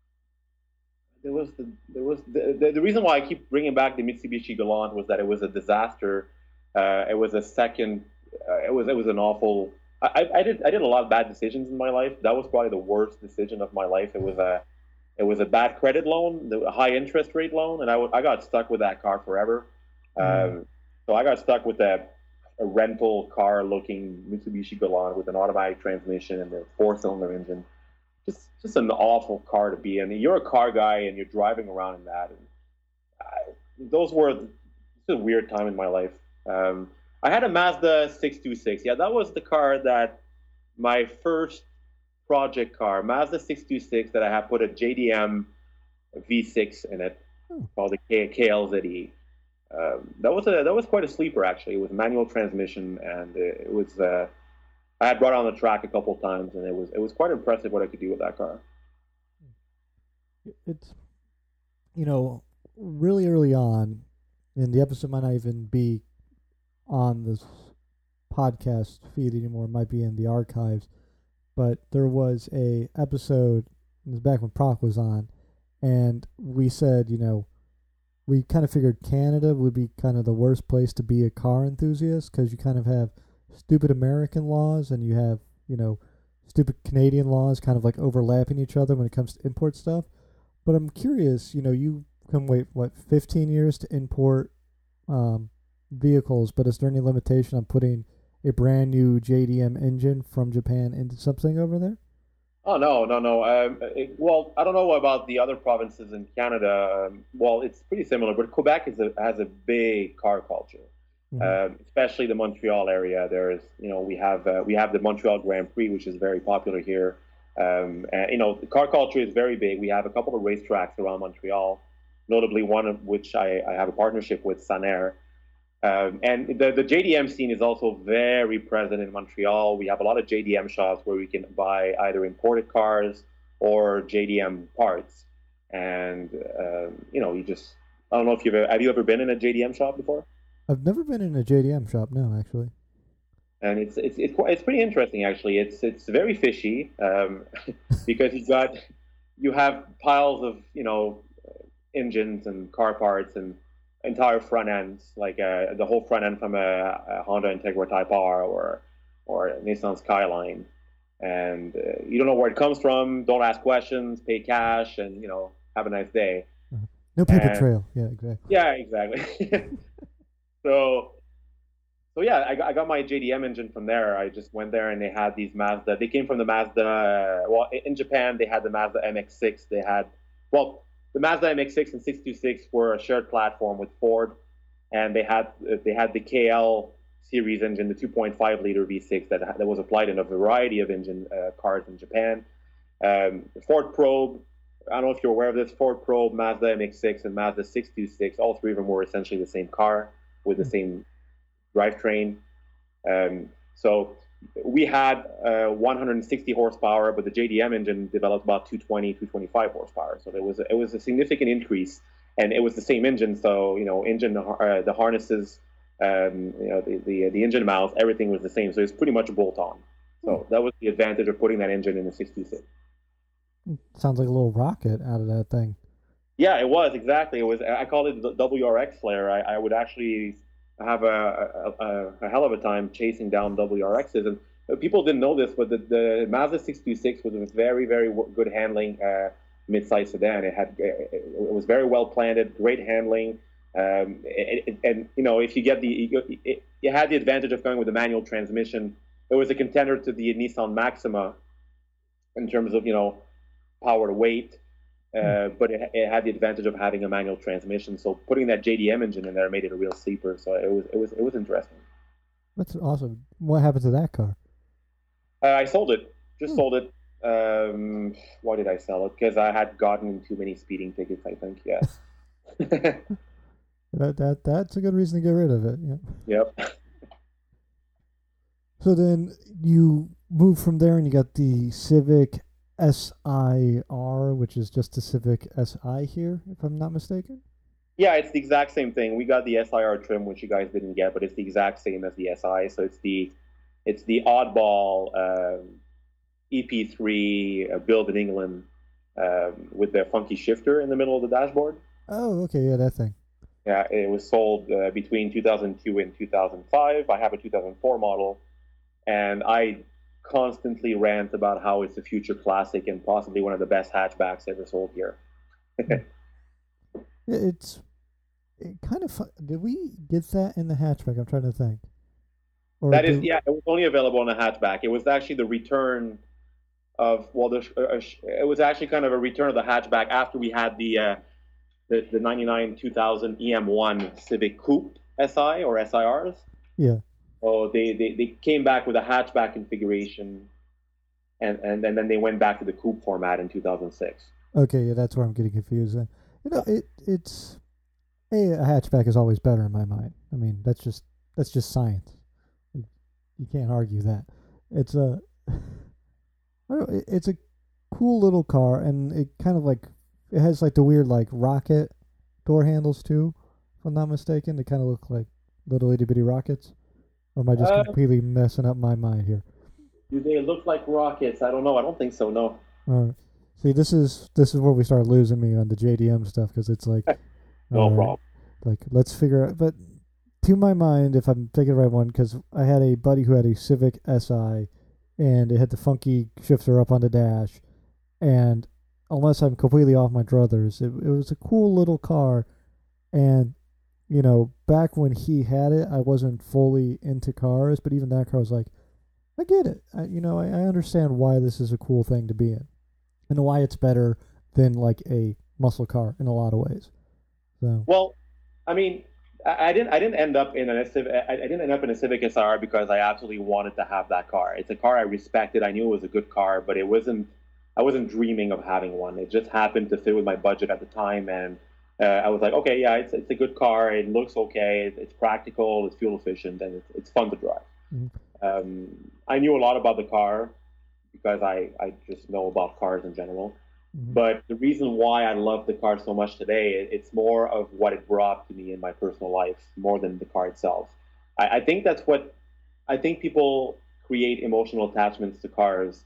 The reason why I keep bringing back the Mitsubishi Galant was that it was a disaster. It was a second. It was an awful. I did a lot of bad decisions in my life. That was probably the worst decision of my life. It was a bad credit loan, a high interest rate loan, and I got stuck with that car forever. So I got stuck with a rental car looking Mitsubishi Galant with an automatic transmission and a 4-cylinder engine. Just an awful car to be in. You're a car guy and you're driving around in that. And it's a weird time in my life. I had a Mazda 626. Yeah, that was the car that my first project car, Mazda 626, that I had put a JDM V6 in it, called the KLZE. That was quite a sleeper actually. It was a manual transmission, and it was. I had brought it on the track a couple of times, and it was quite impressive what I could do with that car. It's really early on, and the episode might not even be on this podcast feed anymore. It might be in the archives. But there was a episode, it was back when Proc was on, and we said, we kind of figured Canada would be kind of the worst place to be a car enthusiast because you kind of have stupid American laws and you have, stupid Canadian laws kind of like overlapping each other when it comes to import stuff. But I'm curious, you can wait, 15 years to import vehicles, but is there any limitation on putting a brand new JDM engine from Japan into something over there? Oh no. Well, I don't know about the other provinces in Canada. Well, it's pretty similar, but Quebec has a big car culture, especially the Montreal area. We have the Montreal Grand Prix, which is very popular here. And the car culture is very big. We have a couple of racetracks around Montreal, notably one of which I have a partnership with Sanair. And the JDM scene is also very present in Montreal. We have a lot of JDM shops where we can buy either imported cars or JDM parts. And I don't know if have you ever been in a JDM shop before? I've never been in a JDM shop, no, actually. And it's pretty interesting actually. It's very fishy because you have piles of engines and car parts and entire front ends, like the whole front end from a Honda Integra Type R or a Nissan Skyline, and you don't know where it comes from. Don't ask questions. Pay cash, and have a nice day. No paper trail. Yeah, exactly. Yeah, exactly. so yeah, I got my JDM engine from there. I just went there and they had these Mazda. They came from the Mazda. Well, in Japan they had the Mazda MX-6. The Mazda MX-6 and 626 were a shared platform with Ford, and they had the KL series engine, the 2.5 liter V6 that was applied in a variety of engine cars in Japan. Ford Probe, I don't know if you're aware of this. Ford Probe, Mazda MX-6, and Mazda 626, all three of them were essentially the same car with the same drivetrain. So we had 160 horsepower, but the JDM engine developed about 220, 225 horsepower. So it was a significant increase, and it was the same engine. So the harnesses, the engine mount, everything was the same. So it's pretty much a bolt-on. So that was the advantage of putting that engine in the 626. Sounds like a little rocket out of that thing. Yeah, it was exactly. It was. I called it the WRX flare. I would actually have a hell of a time chasing down WRXs. And people didn't know this, but the Mazda 626 was a very, very good handling mid-size sedan. It was very well planted, great handling, and if you get you had the advantage of going with a manual transmission. It was a contender to the Nissan Maxima in terms of power to weight. but it had the advantage of having a manual transmission. So putting that JDM engine in there made it a real sleeper. So it was interesting. That's awesome. What happened to that car? I sold it. Just Hmm. sold it. Why did I sell it? Because I had gotten too many speeding tickets, I think. Yeah. That's a good reason to get rid of it. Yeah. Yep. So then you move from there and you got the Civic SIR, which is just the Civic SI here, if I'm not mistaken. Yeah, it's the exact same thing. We got the SIR trim, which you guys didn't get, but it's the exact same as the SI. So it's the oddball EP3 built in England with the funky shifter in the middle of the dashboard. Oh, okay, yeah, that thing. Yeah, it was sold between 2002 and 2005. I have a 2004 model, and I constantly rant about how it's a future classic and possibly one of the best hatchbacks ever sold here. It's it kind of did we get that in the hatchback? I'm trying to think. Or That is, do yeah, it was only available in a hatchback. It was actually the return of, well, it was actually kind of a return of the hatchback after we had the 99 2000 EM1 Civic Coupe SI or SIRs. yeah. Oh, they came back with a hatchback configuration, and then they went back to the coupe format in 2006. Okay, yeah, that's where I'm getting confused. It's a hatchback is always better in my mind. I mean, that's just science. You can't argue that. It's a I don't know, it's a cool little car, and it kind of like it has like the weird like rocket door handles too, if I'm not mistaken. They kind of look like little itty bitty rockets. Or am I just Uh, completely messing up my mind here? do they look like rockets? I don't know. I don't think so. No. Uh, See, this is where we start losing me on the JDM stuff because it's like, No all right, problem. like let's figure out. But to my mind, if I'm thinking the right one, because I had a buddy who had a Civic Si, and it had the funky shifter up on the dash, and unless I'm completely off my druthers, it was a cool little car, and back when he had it, I wasn't fully into cars, but even that car was like, I get it. I understand why this is a cool thing to be in, and why it's better than like a muscle car in a lot of ways. So, Well, I mean, I didn't end up in a Civic. I didn't end up in a Civic SR because I absolutely wanted to have that car. It's a car I respected. I knew it was a good car, but it wasn't. I wasn't dreaming of having one. It just happened to fit with my budget at the time, and I was like, okay, yeah, it's a good car. It looks okay. It's practical. It's fuel efficient, and it's fun to drive. mhm, I knew a lot about the car because I just know about cars in general. mhm, But the reason why I love the car so much today, it's more of what it brought to me in my personal life more than the car itself. I think that's what I think people create emotional attachments to cars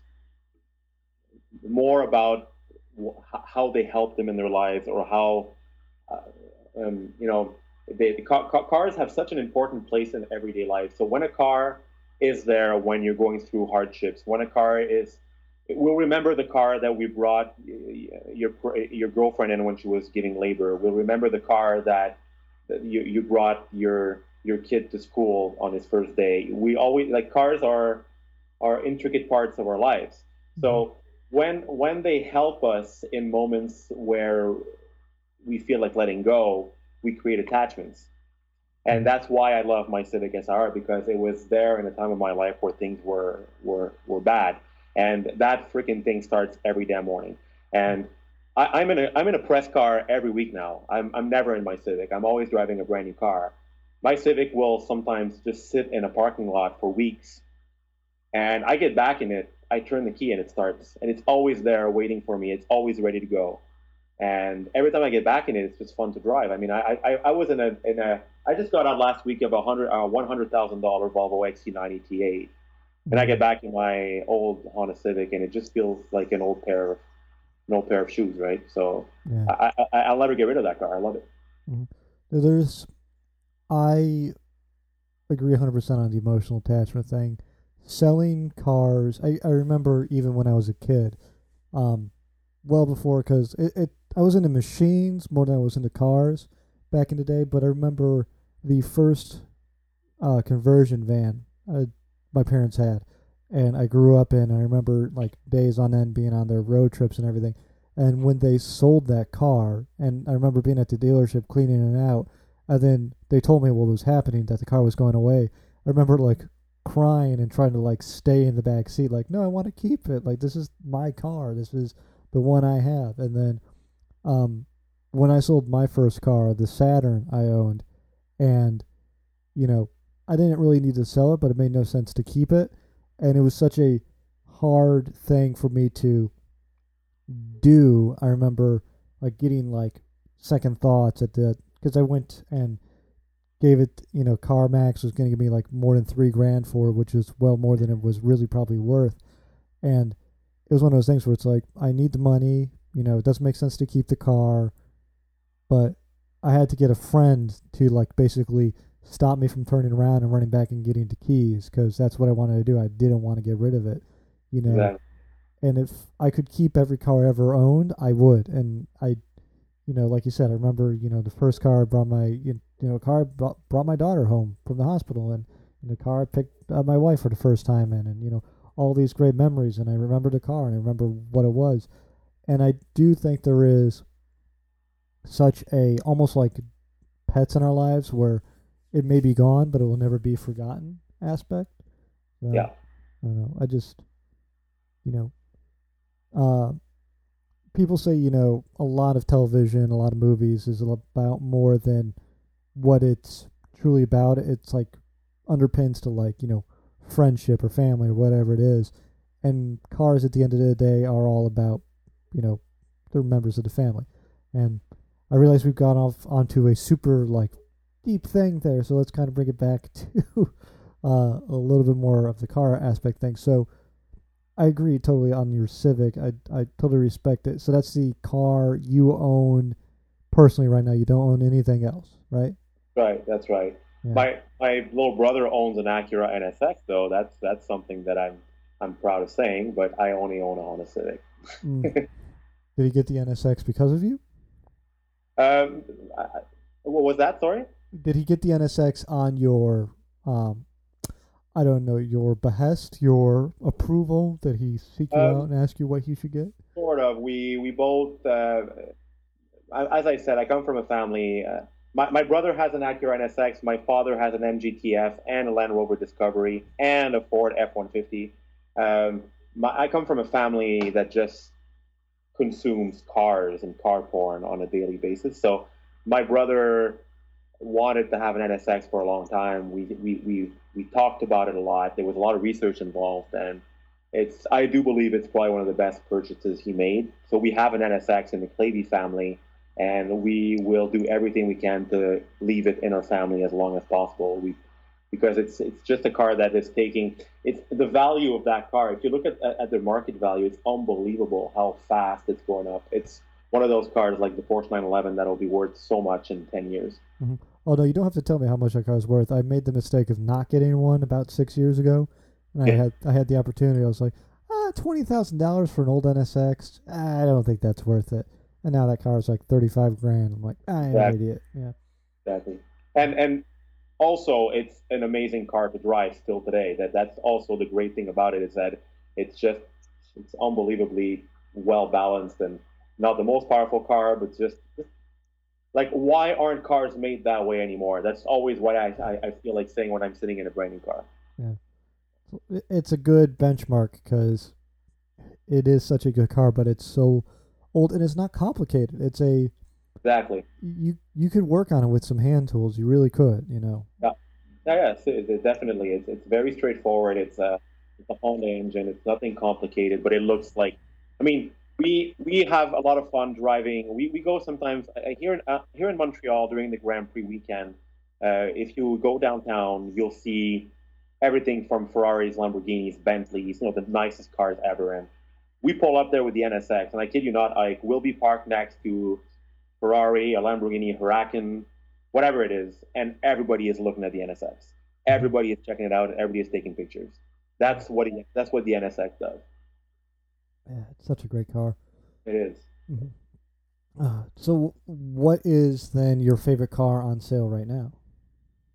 more about how they help them in their lives or how uh, you know cars have such an important place in everyday life. So when a car is there when you're going through hardships, when a car is we'll remember the car that we brought your girlfriend in when she was giving labor. We'll remember the car that you brought your kid to school on his first day. We always like cars are intricate parts of our lives. mhm, So when they help us in moments where we feel like letting go, we create attachments. And mhm, that's why I love my Civic SR because it was there in a time of my life where things were bad, and that freaking thing starts every damn morning. And I'm in a press car every week now. I'm never in my Civic. I'm always driving a brand new car. My Civic will sometimes just sit in a parking lot for weeks, and I get back in it. I turn the key and it starts, and it's always there waiting for me. It's always ready to go. And every time I get back in it, it's just fun to drive. I mean, I was in a I just got out last week of $100,000 Volvo XC90 T8, and I mhm, get back in my old Honda Civic, and it just feels like an old pair of shoes, right? So yeah. I'll never get rid of that car. I love it. Mhm. There's I agree 100% on the emotional attachment thing. Selling cars, I remember even when I was a kid, um, well before, because I was into machines more than I was into cars back in the day, but I remember the first conversion van my parents had, and I grew up in. I remember like days on end being on their road trips and everything. And when they sold that car, and I remember being at the dealership cleaning it out, and then they told me what was happening, that the car was going away. I remember like crying and trying to like stay in the back seat, like, no, I want to keep it. Like, this is my car. This is the one I have. And then um, when I sold my first car, the Saturn I owned, and you know, I didn't really need to sell it, but it made no sense to keep it. And it was such a hard thing for me to do. I remember like getting like second thoughts at the, because I went and gave it, CarMax was going to give me like more than $3,000 for it, which is well more than it was really probably worth. And it was one of those things where it's like, I need the money, it doesn't make sense to keep the car, but I had to get a friend to like basically stop me from turning around and running back and getting the keys, because that's what I wanted to do. I didn't want to get rid of it, Exactly. and if I could keep every car I ever owned, I would. And I, like you said, I remember, the first car I brought brought my daughter home from the hospital, and in the car I picked up my wife for the first time in, and all these great memories. And I remember the car, and I remember what it was. And I do think there is such a almost like pets in our lives where it may be gone, but it will never be forgotten aspect. Yeah. I don't know. I just, you know, uh, people say, a lot of television, a lot of movies is about more than what it's truly about. It's like underpins to like, friendship or family or whatever it is. And cars at the end of the day are all about, they're members of the family. And I realize we've gone off onto a super like deep thing there. So let's kind of bring it back to a little bit more of the car aspect thing. So I agree totally on your Civic. I totally respect it. So that's the car you own personally right now. You don't own anything else, right? Right. That's right. Yeah. My little brother owns an Acura NSX, though. That's something that I'm proud of saying. But I only own a Honda Civic. Did he get the NSX because of you? Um, what was that? Sorry. Did he get the NSX on your, I don't know, your behest, your approval? Did he seek you out and ask you what he should get? Sort of. We both, as I said, I come from a family. My brother has an Acura NSX. My father has an MGTF and a Land Rover Discovery and a Ford F-150. I come from a family that just consumes cars and car porn on a daily basis. So my brother wanted to have an NSX for a long time. We talked about it a lot. There was a lot of research involved, and I do believe it's probably one of the best purchases he made. So we have an NSX in the Clavey family, and we will do everything we can to leave it in our family as long as possible. Because it's just a car that is taking, it's the value of that car. If you look at the market value, it's unbelievable how fast it's going up. It's one of those cars like the Porsche 911 that'll be worth so much in 10 years. Mm-hmm. Oh, no, you don't have to tell me how much that car is worth. I made the mistake of not getting one about 6 years ago, and I had the opportunity. I was like, $20,000 for an old NSX. I don't think that's worth it. And now that car is like $35,000. I'm like, I'm an idiot. Yeah, exactly. And also, it's an amazing car to drive still today. That's also the great thing about it, is that it's unbelievably well balanced, and not the most powerful car, but just like, why aren't cars made that way anymore? That's always what I feel like saying when I'm sitting in a brand new car. Yeah, it's a good benchmark because it is such a good car, but it's so old and it's not complicated. It's exactly. You could work on it with some hand tools. You really could, Yeah. Definitely. It's very straightforward. It's a Honda engine. It's nothing complicated, but it looks like. I mean, we have a lot of fun driving. We go sometimes here in Montreal during the Grand Prix weekend. If you go downtown, you'll see everything from Ferraris, Lamborghinis, Bentleys, the nicest cars ever. And we pull up there with the NSX, and I kid you not, we'll be parked next to Ferrari, a Lamborghini Huracan, whatever it is, and everybody is looking at the NSX. Everybody is checking it out, and everybody is taking pictures. That's what the NSX does. Yeah, it's such a great car. It is. Mm-hmm. So what is then your favorite car on sale right now?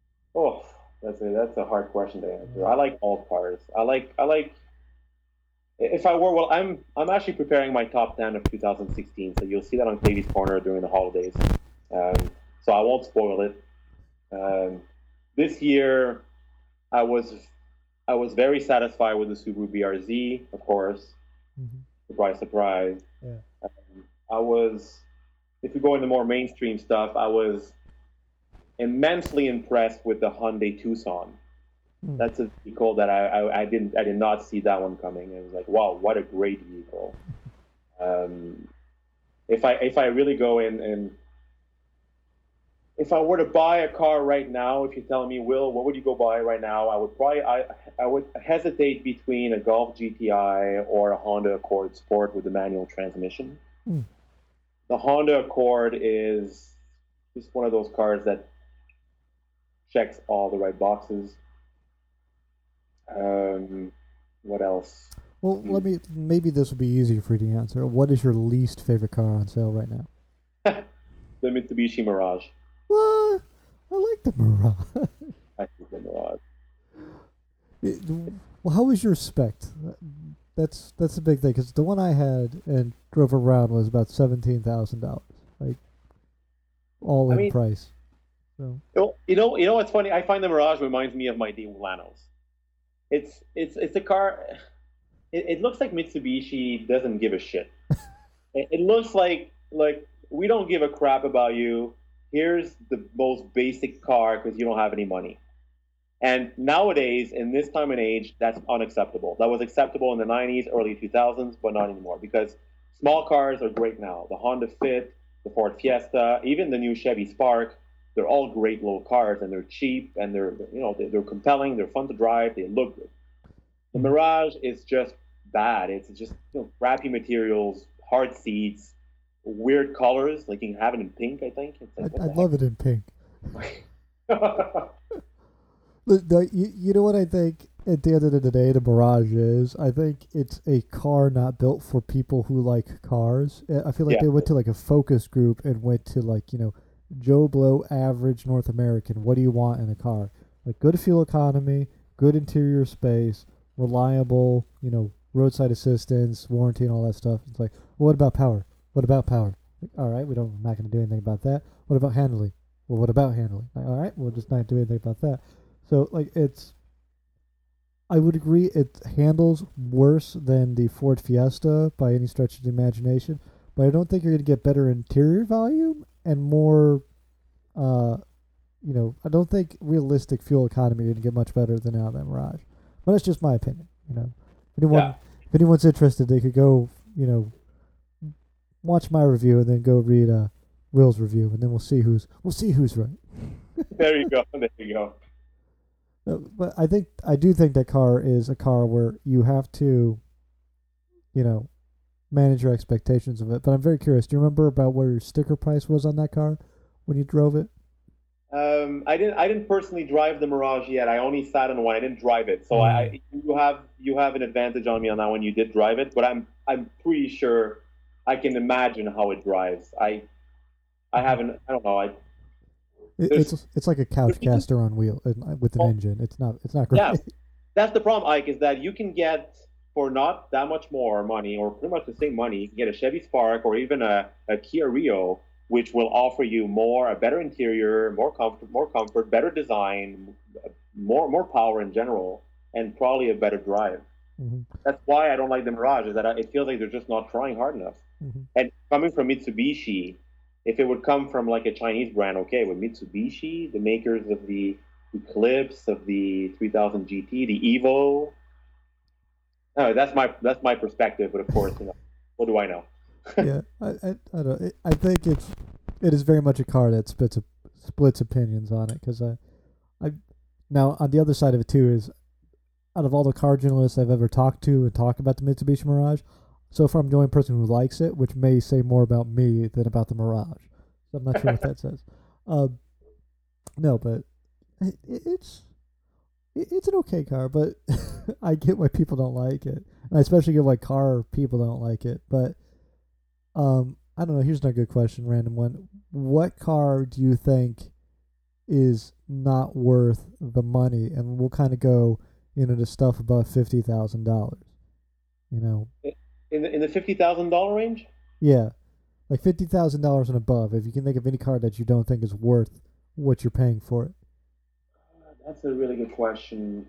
Oh, that's a hard question to answer. I like all cars. I like If I were, well, I'm actually preparing my top 10 of 2016, so you'll see that on Katie's Corner during the holidays. Um, so I won't spoil it. Um, this year, I was I was very satisfied with the Subaru BRZ, of course. Hmm. Surprise, surprise. Yeah. I was, if you go into more mainstream stuff, I was immensely impressed with the Hyundai Tucson. Mm. That's a vehicle that I did not see that one coming. It was like, wow, what a great vehicle. Um, if I really go in and if I were to buy a car right now, if you tell me, Will, what would you go buy right now? I would hesitate between a Golf GTI or a Honda Accord Sport with a manual transmission. Mm. The Honda Accord is just one of those cars that checks all the right boxes. Um, what else? Well, maybe this would be easier for you to answer. What is your least favorite car on sale right now? The Mitsubishi Mirage. What? I like the Mirage. I think the Mirage. It- well, how was your spec? That's a big thing because the one I had and drove around was about $17,000, like all I in mean, price. So you know what's funny? I find the Mirage reminds me of my Daewoo Lanos. It's a car. It looks like Mitsubishi doesn't give a shit. It looks like we don't give a crap about you. Here's the most basic car because you don't have any money. And nowadays, in this time and age, that's unacceptable. That was acceptable in the 90s, early 2000s, but not anymore because small cars are great now. The Honda Fit, the Ford Fiesta, even the new Chevy Spark, they're all great little cars and they're cheap and they're compelling, they're fun to drive, they look good. The mhm. Mirage is just bad. It's just crappy materials, hard seats, weird colors. Like you can have it in pink, I think. It's like what I'd the love it in pink. heck? You know what I think at the end of the day, the Mirage is? I think it's a car not built for people who like cars. I feel like Yeah, they went to like a focus group and went to like, Joe Blow average North American. What do you want in a car? Like good fuel economy, good interior space, reliable, roadside assistance, warranty and all that stuff. It's like, well, what about power? What about power? Like, all right, we're not going to do anything about that. What about handling? Well, what about handling? Like, all right, we'll just not do anything about that. So like I would agree it handles worse than the Ford Fiesta by any stretch of the imagination, but I don't think you're going to get better interior volume and more. Uh, I don't think realistic fuel economy you're going to get much better than out of that Mirage. But that's just my opinion. yeah. If anyone's interested, they could go. Watch my review and then go read Will's review, and then we'll see who's right. There you go. There you go. But I do think that car is a car where you have to, you know, manage your expectations of it. But I'm very curious. Do you remember about where your sticker price was on that car when you drove it? I didn't personally drive the Mirage yet. I only sat in one. I didn't drive it. So Mm. you have an advantage on me on that one. You did drive it, but I'm pretty sure I can imagine how it drives. I haven't. I don't know. I there's It's like a couch caster on wheel with an oh, engine. It's not great. yeah. That's the problem, Ike, is that you can get for not that much more money, or pretty much the same money, you can get a Chevy Spark or even a Kia Rio, which will offer you a better interior, more comfort, better design, more power in general, and probably a better drive. Hmm. That's why I don't like the Mirage, is that it feels like they're just not trying hard enough. Hmm. And coming from Mitsubishi, if it would come from like a Chinese brand, okay, with Mitsubishi, the makers of the Eclipse, of the 3000 GT, the Evo, that's my perspective. But of course, what do I know? Yeah, I don't. I think it is very much a car that splits opinions on it because I now on the other side of it too is out of all the car journalists I've ever talked to and talk about the Mitsubishi Mirage, so far I'm the only person who likes it, which may say more about me than about the Mirage. So I'm not sure what that says. Um, no, but it's it's an okay car, but I get why people don't like it, and I especially get why car people don't like it. But I don't know. Here's another good question, random one. What car do you think is not worth the money? And we'll kind of go, to stuff above $50,000. You know, In the $50,000 range. yeah, like $50,000 and above. If you can think of any car that you don't think is worth what you're paying for it. That's a really good question.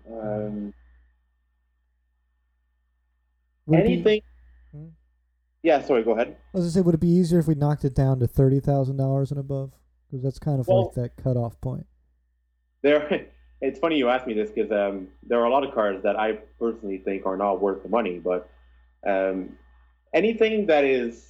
Would it be? Anything? Hmm? Yeah, sorry. Go ahead. I was gonna say, would it be easier if we knocked it down to $30,000 and above? Because that's kind of like Well, that cutoff point. there. It's funny you asked me this because there are a lot of cars that I personally think are not worth the money, but um, anything that is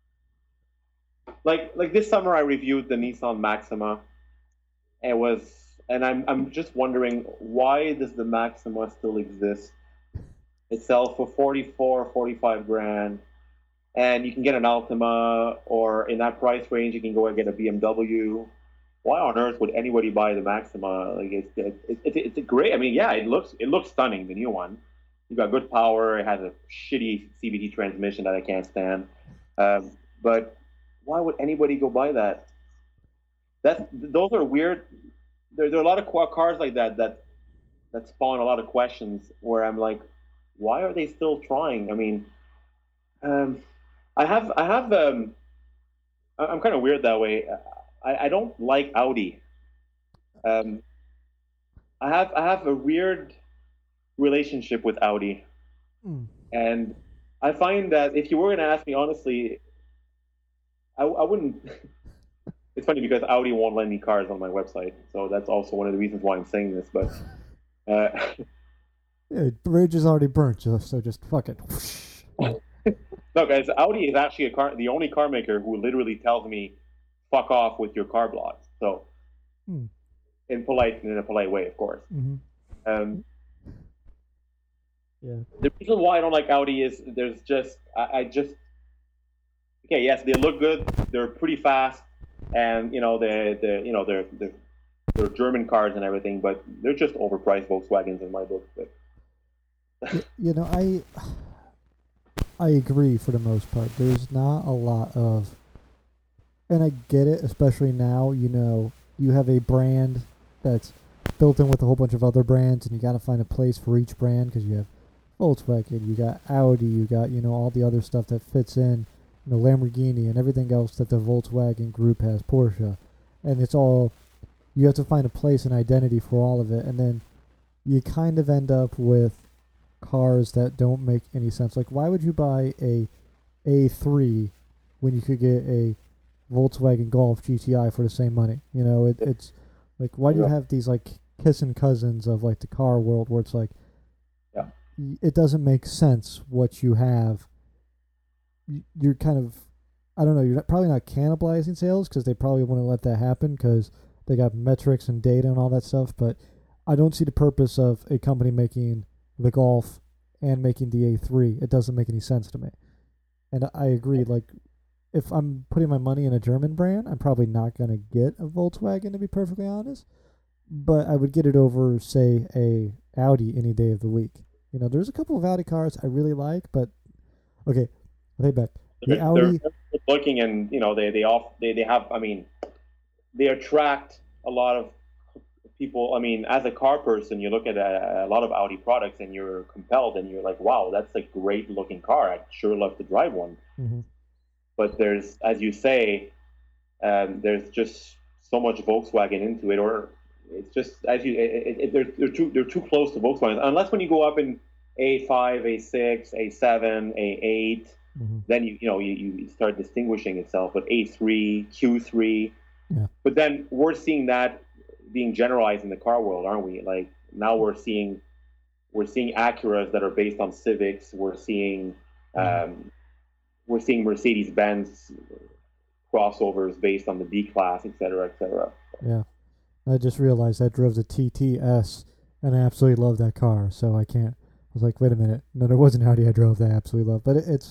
like this summer I reviewed the Nissan Maxima. It was, and I'm just wondering why does the Maxima still exist? It sells for 44, 45 grand, and you can get an Altima, or in that price range, you can go and get a BMW. Why on earth would anybody buy the Maxima? Like it's a great. I mean, yeah, it looks stunning. The new one, you got good power. It has a shitty CVT transmission that I can't stand. But why would anybody go buy that? Those are weird. There are a lot of cars like that spawn a lot of questions where I'm like, why are they still trying? I mean, um, I'm kind of weird that way. I don't like Audi. Um, I have a weird relationship with Audi, Mm. and I find that if you were going to ask me honestly, I wouldn't. It's funny because Audi won't lend me cars on my website, so that's also one of the reasons why I'm saying this. But uh, Yeah, the bridge is already burnt, so just fuck it. no, guys, Audi is actually the only car maker who literally tells me, "Fuck off with your car blocks." So, Hmm. in a polite way, of course. Mm-hmm. Um, Yeah. the reason why I don't like Audi is there's just I just okay. Yes, they look good. They're pretty fast, and they're German cars and everything, but they're just overpriced Volkswagens in my book. But You know, I agree for the most part. There's not a lot of, and I get it, especially now. You know, you have a brand that's built in with a whole bunch of other brands, and you got to find a place for each brand because you have Volkswagen, you got Audi, you got all the other stuff that fits in, Lamborghini and everything else that the Volkswagen group has, Porsche, and it's all you have to find a place and identity for all of it, and then you kind of end up with cars that don't make any sense. Like, why would you buy a A3 when you could get a Volkswagen Golf GTI for the same money? It's like, why do you yeah, have these like kissing cousins of like the car world where it's like yeah, it doesn't make sense what you have. You're kind of, I don't know, probably not cannibalizing sales because they probably wouldn't let that happen because they got metrics and data and all that stuff. But I don't see the purpose of a company making the Golf and making the A3. It doesn't make any sense to me. And I agree. Like, if I'm putting my money in a German brand, I'm probably not going to get a Volkswagen, to be perfectly honest. But I would get it over, say, a Audi any day of the week. There's a couple of Audi cars I really like, but okay, I'll take it back. The they're Audi, good looking, and they have. I mean, they attract a lot of people. I mean, as a car person, you look at a lot of Audi products and you're compelled and you're like, wow, that's a great looking car. I'd sure love to drive one. mm-hmm. But there's, as you say, there's just so much Volkswagen into it, or it's just as they're too close to Volkswagen. Unless when you go up in A5, A6, A7, A8, Mm-hmm. then you start distinguishing itself. But A3, Q3, Yeah. but then we're seeing that being generalized in the car world, aren't we? Like now we're seeing Acuras that are based on Civics. We're seeing Mercedes Benz crossovers based on the B class, et cetera, et cetera. Yeah. I just realized I drove the TTS and I absolutely love that car, so I can't. I was like, wait a minute. No, there was an Audi I drove that I absolutely love. But it's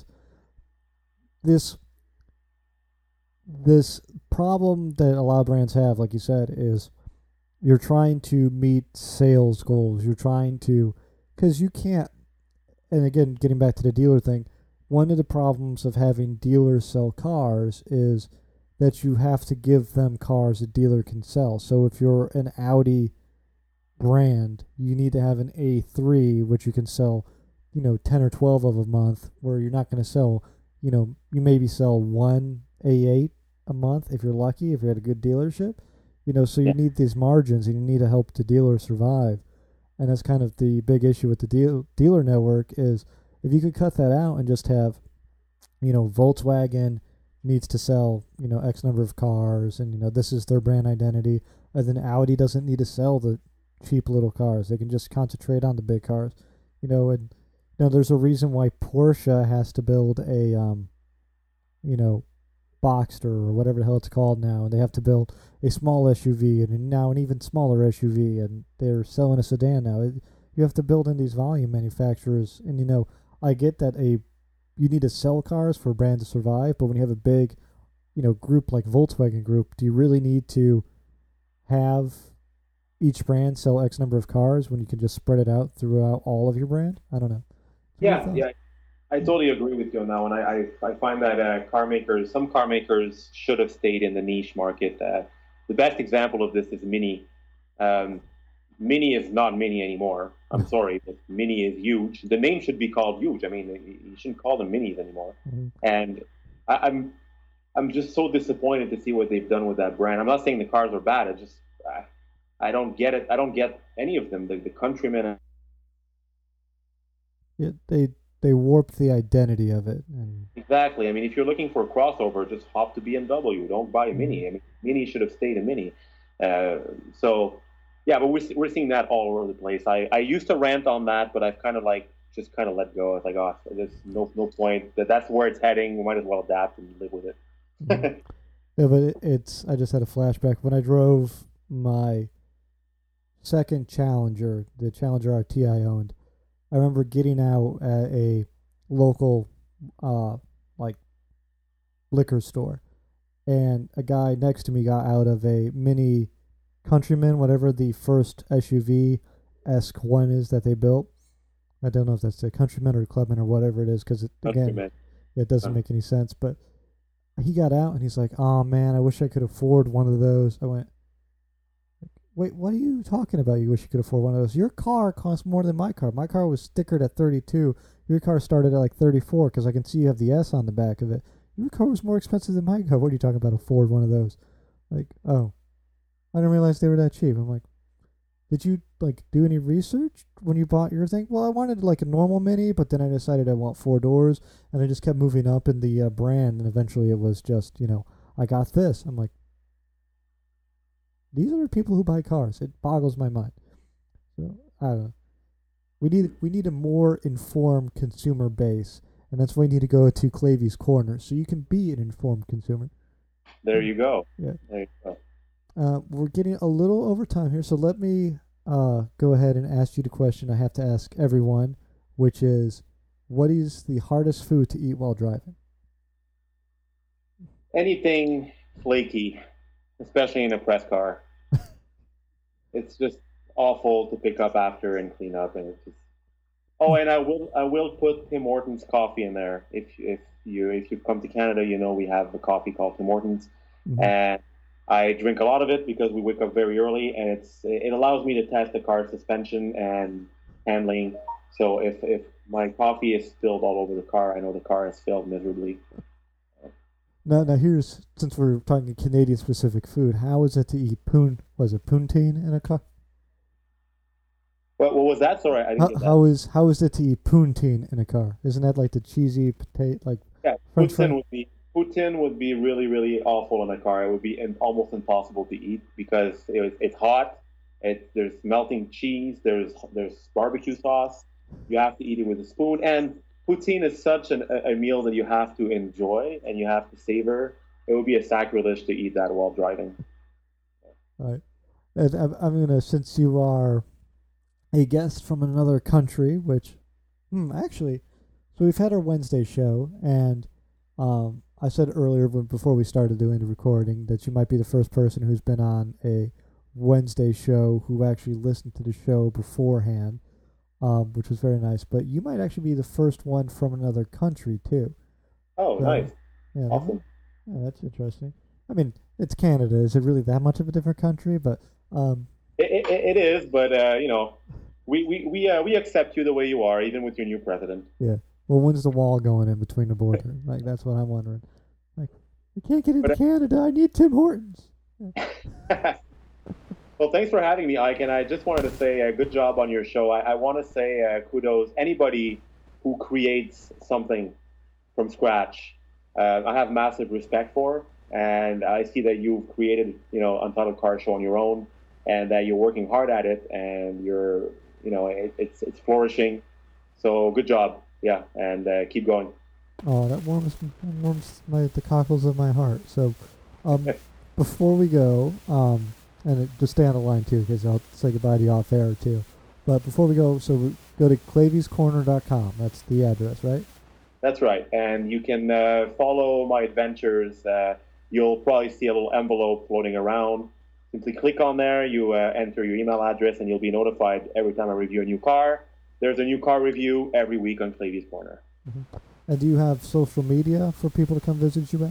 this problem that a lot of brands have, like you said, is you're trying to meet sales goals. You're trying to, because you can't, and again, getting back to the dealer thing, one of the problems of having dealers sell cars is that you have to give them cars a dealer can sell. So if you're an Audi brand, you need to have an A3, which you can sell 10 or 12 of a month, where you're not going to sell, you maybe sell one A8 a month if you're lucky, if you're at a good dealership, so you Yeah. need these margins and you need to help the dealer survive. And that's kind of the big issue with the dealer network is if you could cut that out and just have, Volkswagen needs to sell, X number of cars and, this is their brand identity. And then Audi doesn't need to sell the cheap little cars. They can just concentrate on the big cars, and, there's a reason why Porsche has to build a, you know, Boxster or whatever the hell it's called now, and they have to build a small SUV and now an even smaller SUV, and they're selling a sedan now. You have to build in these volume manufacturers, and I get that you need to sell cars for a brand to survive, but when you have a big, group like Volkswagen Group, do you really need to have each brand sell X number of cars when you can just spread it out throughout all of your brand? I don't know. What are your Yeah, thoughts? yeah, I totally agree with you on that one. I find that some car makers should have stayed in the niche market. The best example of this is Mini. Um, Mini is not Mini anymore. I'm sorry, but Mini is huge. The name should be called huge. I mean, you shouldn't call them Minis anymore. Mhm. And I'm just so disappointed to see what they've done with that brand. I'm not saying the cars are bad. I don't get it. I don't get any of them. The Countryman. Yeah, they warped the identity of it, and Exactly. I mean, if you're looking for a crossover, just hop to BMW. Don't buy a mhm. Mini. I mean, Mini should have stayed a Mini. Uh, so, yeah, but we're seeing that all over the place. I used to rant on that, but I've kind of like just kind of let go. It's like, oh, there's no point. That's where it's heading. We might as well adapt and live with Mhm. it. Yeah, but it's. I just had a flashback when I drove my second Challenger, the Challenger RT I owned. I remember getting out at a local, like liquor store, and a guy next to me got out of a Mini Countryman, whatever the first SUV esque one is that they built. I don't know if that's the Countryman or Clubman or whatever it is, because again, Countryman. it doesn't make any sense. But he got out and he's like, "Oh man, I wish I could afford one of those." I went, "Wait, what are you talking about? You wish you could afford one of those? Your car costs more than my car. My car was stickered at 32. Your car started at like 34 because I can see you have the S on the back of it. Your car was more expensive than my car. What are you talking about? Afford one of those? Like, oh, I didn't realize they were that cheap." I'm like, "Did you like do any research when you bought your thing?" "Well, I wanted like a normal Mini, but then I decided I want four doors, and I just kept moving up in the brand, and eventually it was just I got this." I'm like, these are the people who buy cars. It boggles my mind. So I don't know. We need a more informed consumer base, and that's why we need to go to Clavy's Corner, so you can be an informed consumer. There you go. Yeah. There you go. We're getting a little over time here, so let me go ahead and ask you the question I have to ask everyone, which is, what is the hardest food to eat while driving? Anything flaky, especially in a press car, it's just awful to pick up after and clean up, and it's just. Oh, and I will put Tim Hortons coffee in there. If you come to Canada, we have a coffee called Tim Hortons, Mm-hmm. and I drink a lot of it because we wake up very early, and it allows me to test the car suspension and handling. So if my coffee is spilled all over the car, I know the car has failed miserably. Now here's, since we're talking Canadian specific food, how is it to eat was it poutine in a car? What was that? Sorry, I didn't How, get that. how is it to eat poutine in a car? Isn't that like the cheesy potato, like Yeah, French fry? Putin would be really really awful in a car. It would be almost impossible to eat because it's hot. There's melting cheese. There's barbecue sauce. You have to eat it with a spoon. And poutine is such a meal that you have to enjoy and you have to savor. It would be a sacrilege to eat that while driving. All right. And I'm gonna, since you are a guest from another country, which, actually, so we've had our Wednesday show, and I said earlier before we started doing the recording that you might be the first person who's been on a Wednesday show who actually listened to the show beforehand, which was very nice. But you might actually be the first one from another country too. Oh, nice, So yeah, awesome. that's interesting. I mean, it's Canada. Is it really that much of a different country? But um, It is, but we accept you the way you are, even with your new president. Yeah. Well, when's the wall going in between the border? Like that's what I'm wondering. Like, we can't get into But Canada. I need Tim Hortons. well, thanks for having me, Ike. And I just wanted to say good job on your show. I want to say kudos anybody who creates something from scratch. I have massive respect for, and I see that you've created, Untitled Car Show on your own, and that you're working hard at it, and it's flourishing. So good job, yeah, and keep going. Oh, that warms the cockles of my heart. So, before we go, and just stay on the line too, because I'll say goodbye to you off air too. But before we go, so we go to clavyscorner.com. That's the address, right? That's right, and you can follow my adventures. You'll probably see a little envelope floating around. Simply click on there, you enter your email address, and you'll be notified every time I review a new car. There's a new car review every week on Clavy's Corner. Mm-hmm. And do you have social media for people to come visit you at?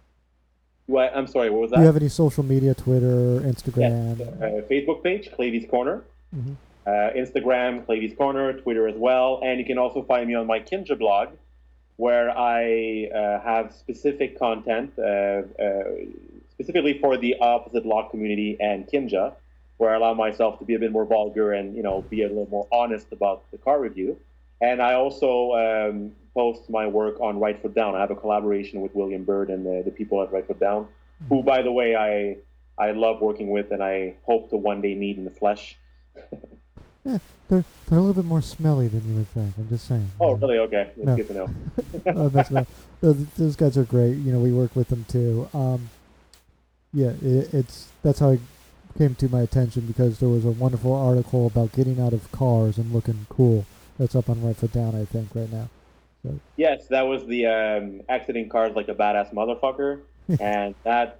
I'm sorry, what was that? Do you have any social media, Twitter, Instagram? Yes. Facebook page, Clavy's Corner. Mm-hmm. Instagram, Clavy's Corner, Twitter as well. And you can also find me on my Kinja blog, where I have specific content specifically for the opposite lock community and Kinja, where I allow myself to be a bit more vulgar and be a little more honest about the car review. And I also post my work on Right Foot Down. I have a collaboration with William Bird and the people at Right Foot Down, who, by the way, I love working with, and I hope to one day meet in the flesh. Yeah, they're a little bit more smelly than you would think. I'm just saying. Oh, really? Okay, that's good to know. Those guys are great. We work with them too. Yeah, that's how it came to my attention, because there was a wonderful article about getting out of cars and looking cool. That's up on Right Foot Down, I think, right now. So. Yes, that was the exiting cars like a badass motherfucker, and that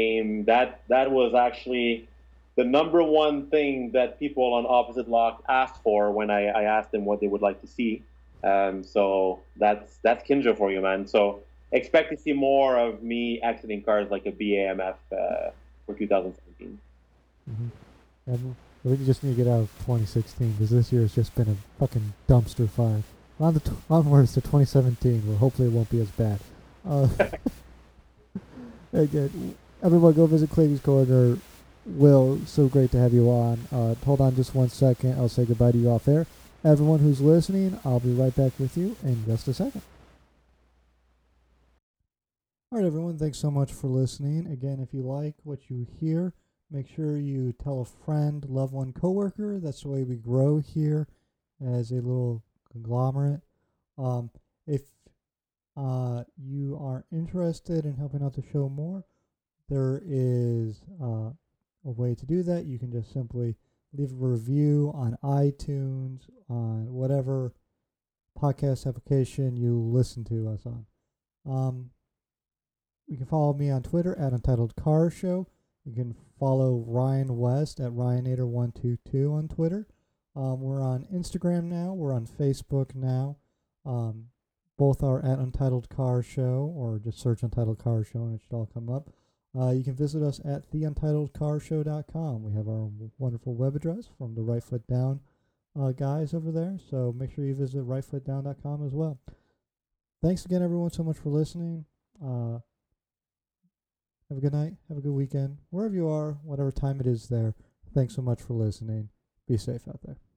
was actually the number one thing that people on Opposite Lock asked for when I asked them what they would like to see. So that's Kinja for you, man. So expect to see more of me exiting cars like a BAMF for 2017. Mm-hmm. And we just need to get out of 2016, because this year has just been a fucking dumpster fire. Onwards to 2017, where hopefully it won't be as bad. Again, everyone go visit Clavy's Corner. Will, so great to have you on. Hold on just 1 second. I'll say goodbye to you off air. Everyone who's listening, I'll be right back with you in just a second. All right, everyone, thanks so much for listening. Again, if you like what you hear, make sure you tell a friend, loved one, coworker. That's the way we grow here as a little conglomerate. If you are interested in helping out the show more, there is a way to do that. You can just simply leave a review on iTunes, on whatever podcast application you listen to us on. You can follow me on Twitter at Untitled Car Show. You can follow Ryan West at Ryanator122 on Twitter. We're on Instagram now. We're on Facebook now. Both are at Untitled Car Show, or just search Untitled Car Show and it should all come up. You can visit us at theuntitledcarshow.com. We have our wonderful web address from the Right Foot Down guys over there, so make sure you visit rightfootdown.com as well. Thanks again, everyone, so much for listening. Have a good night. Have a good weekend. Wherever you are, whatever time it is there, thanks so much for listening. Be safe out there.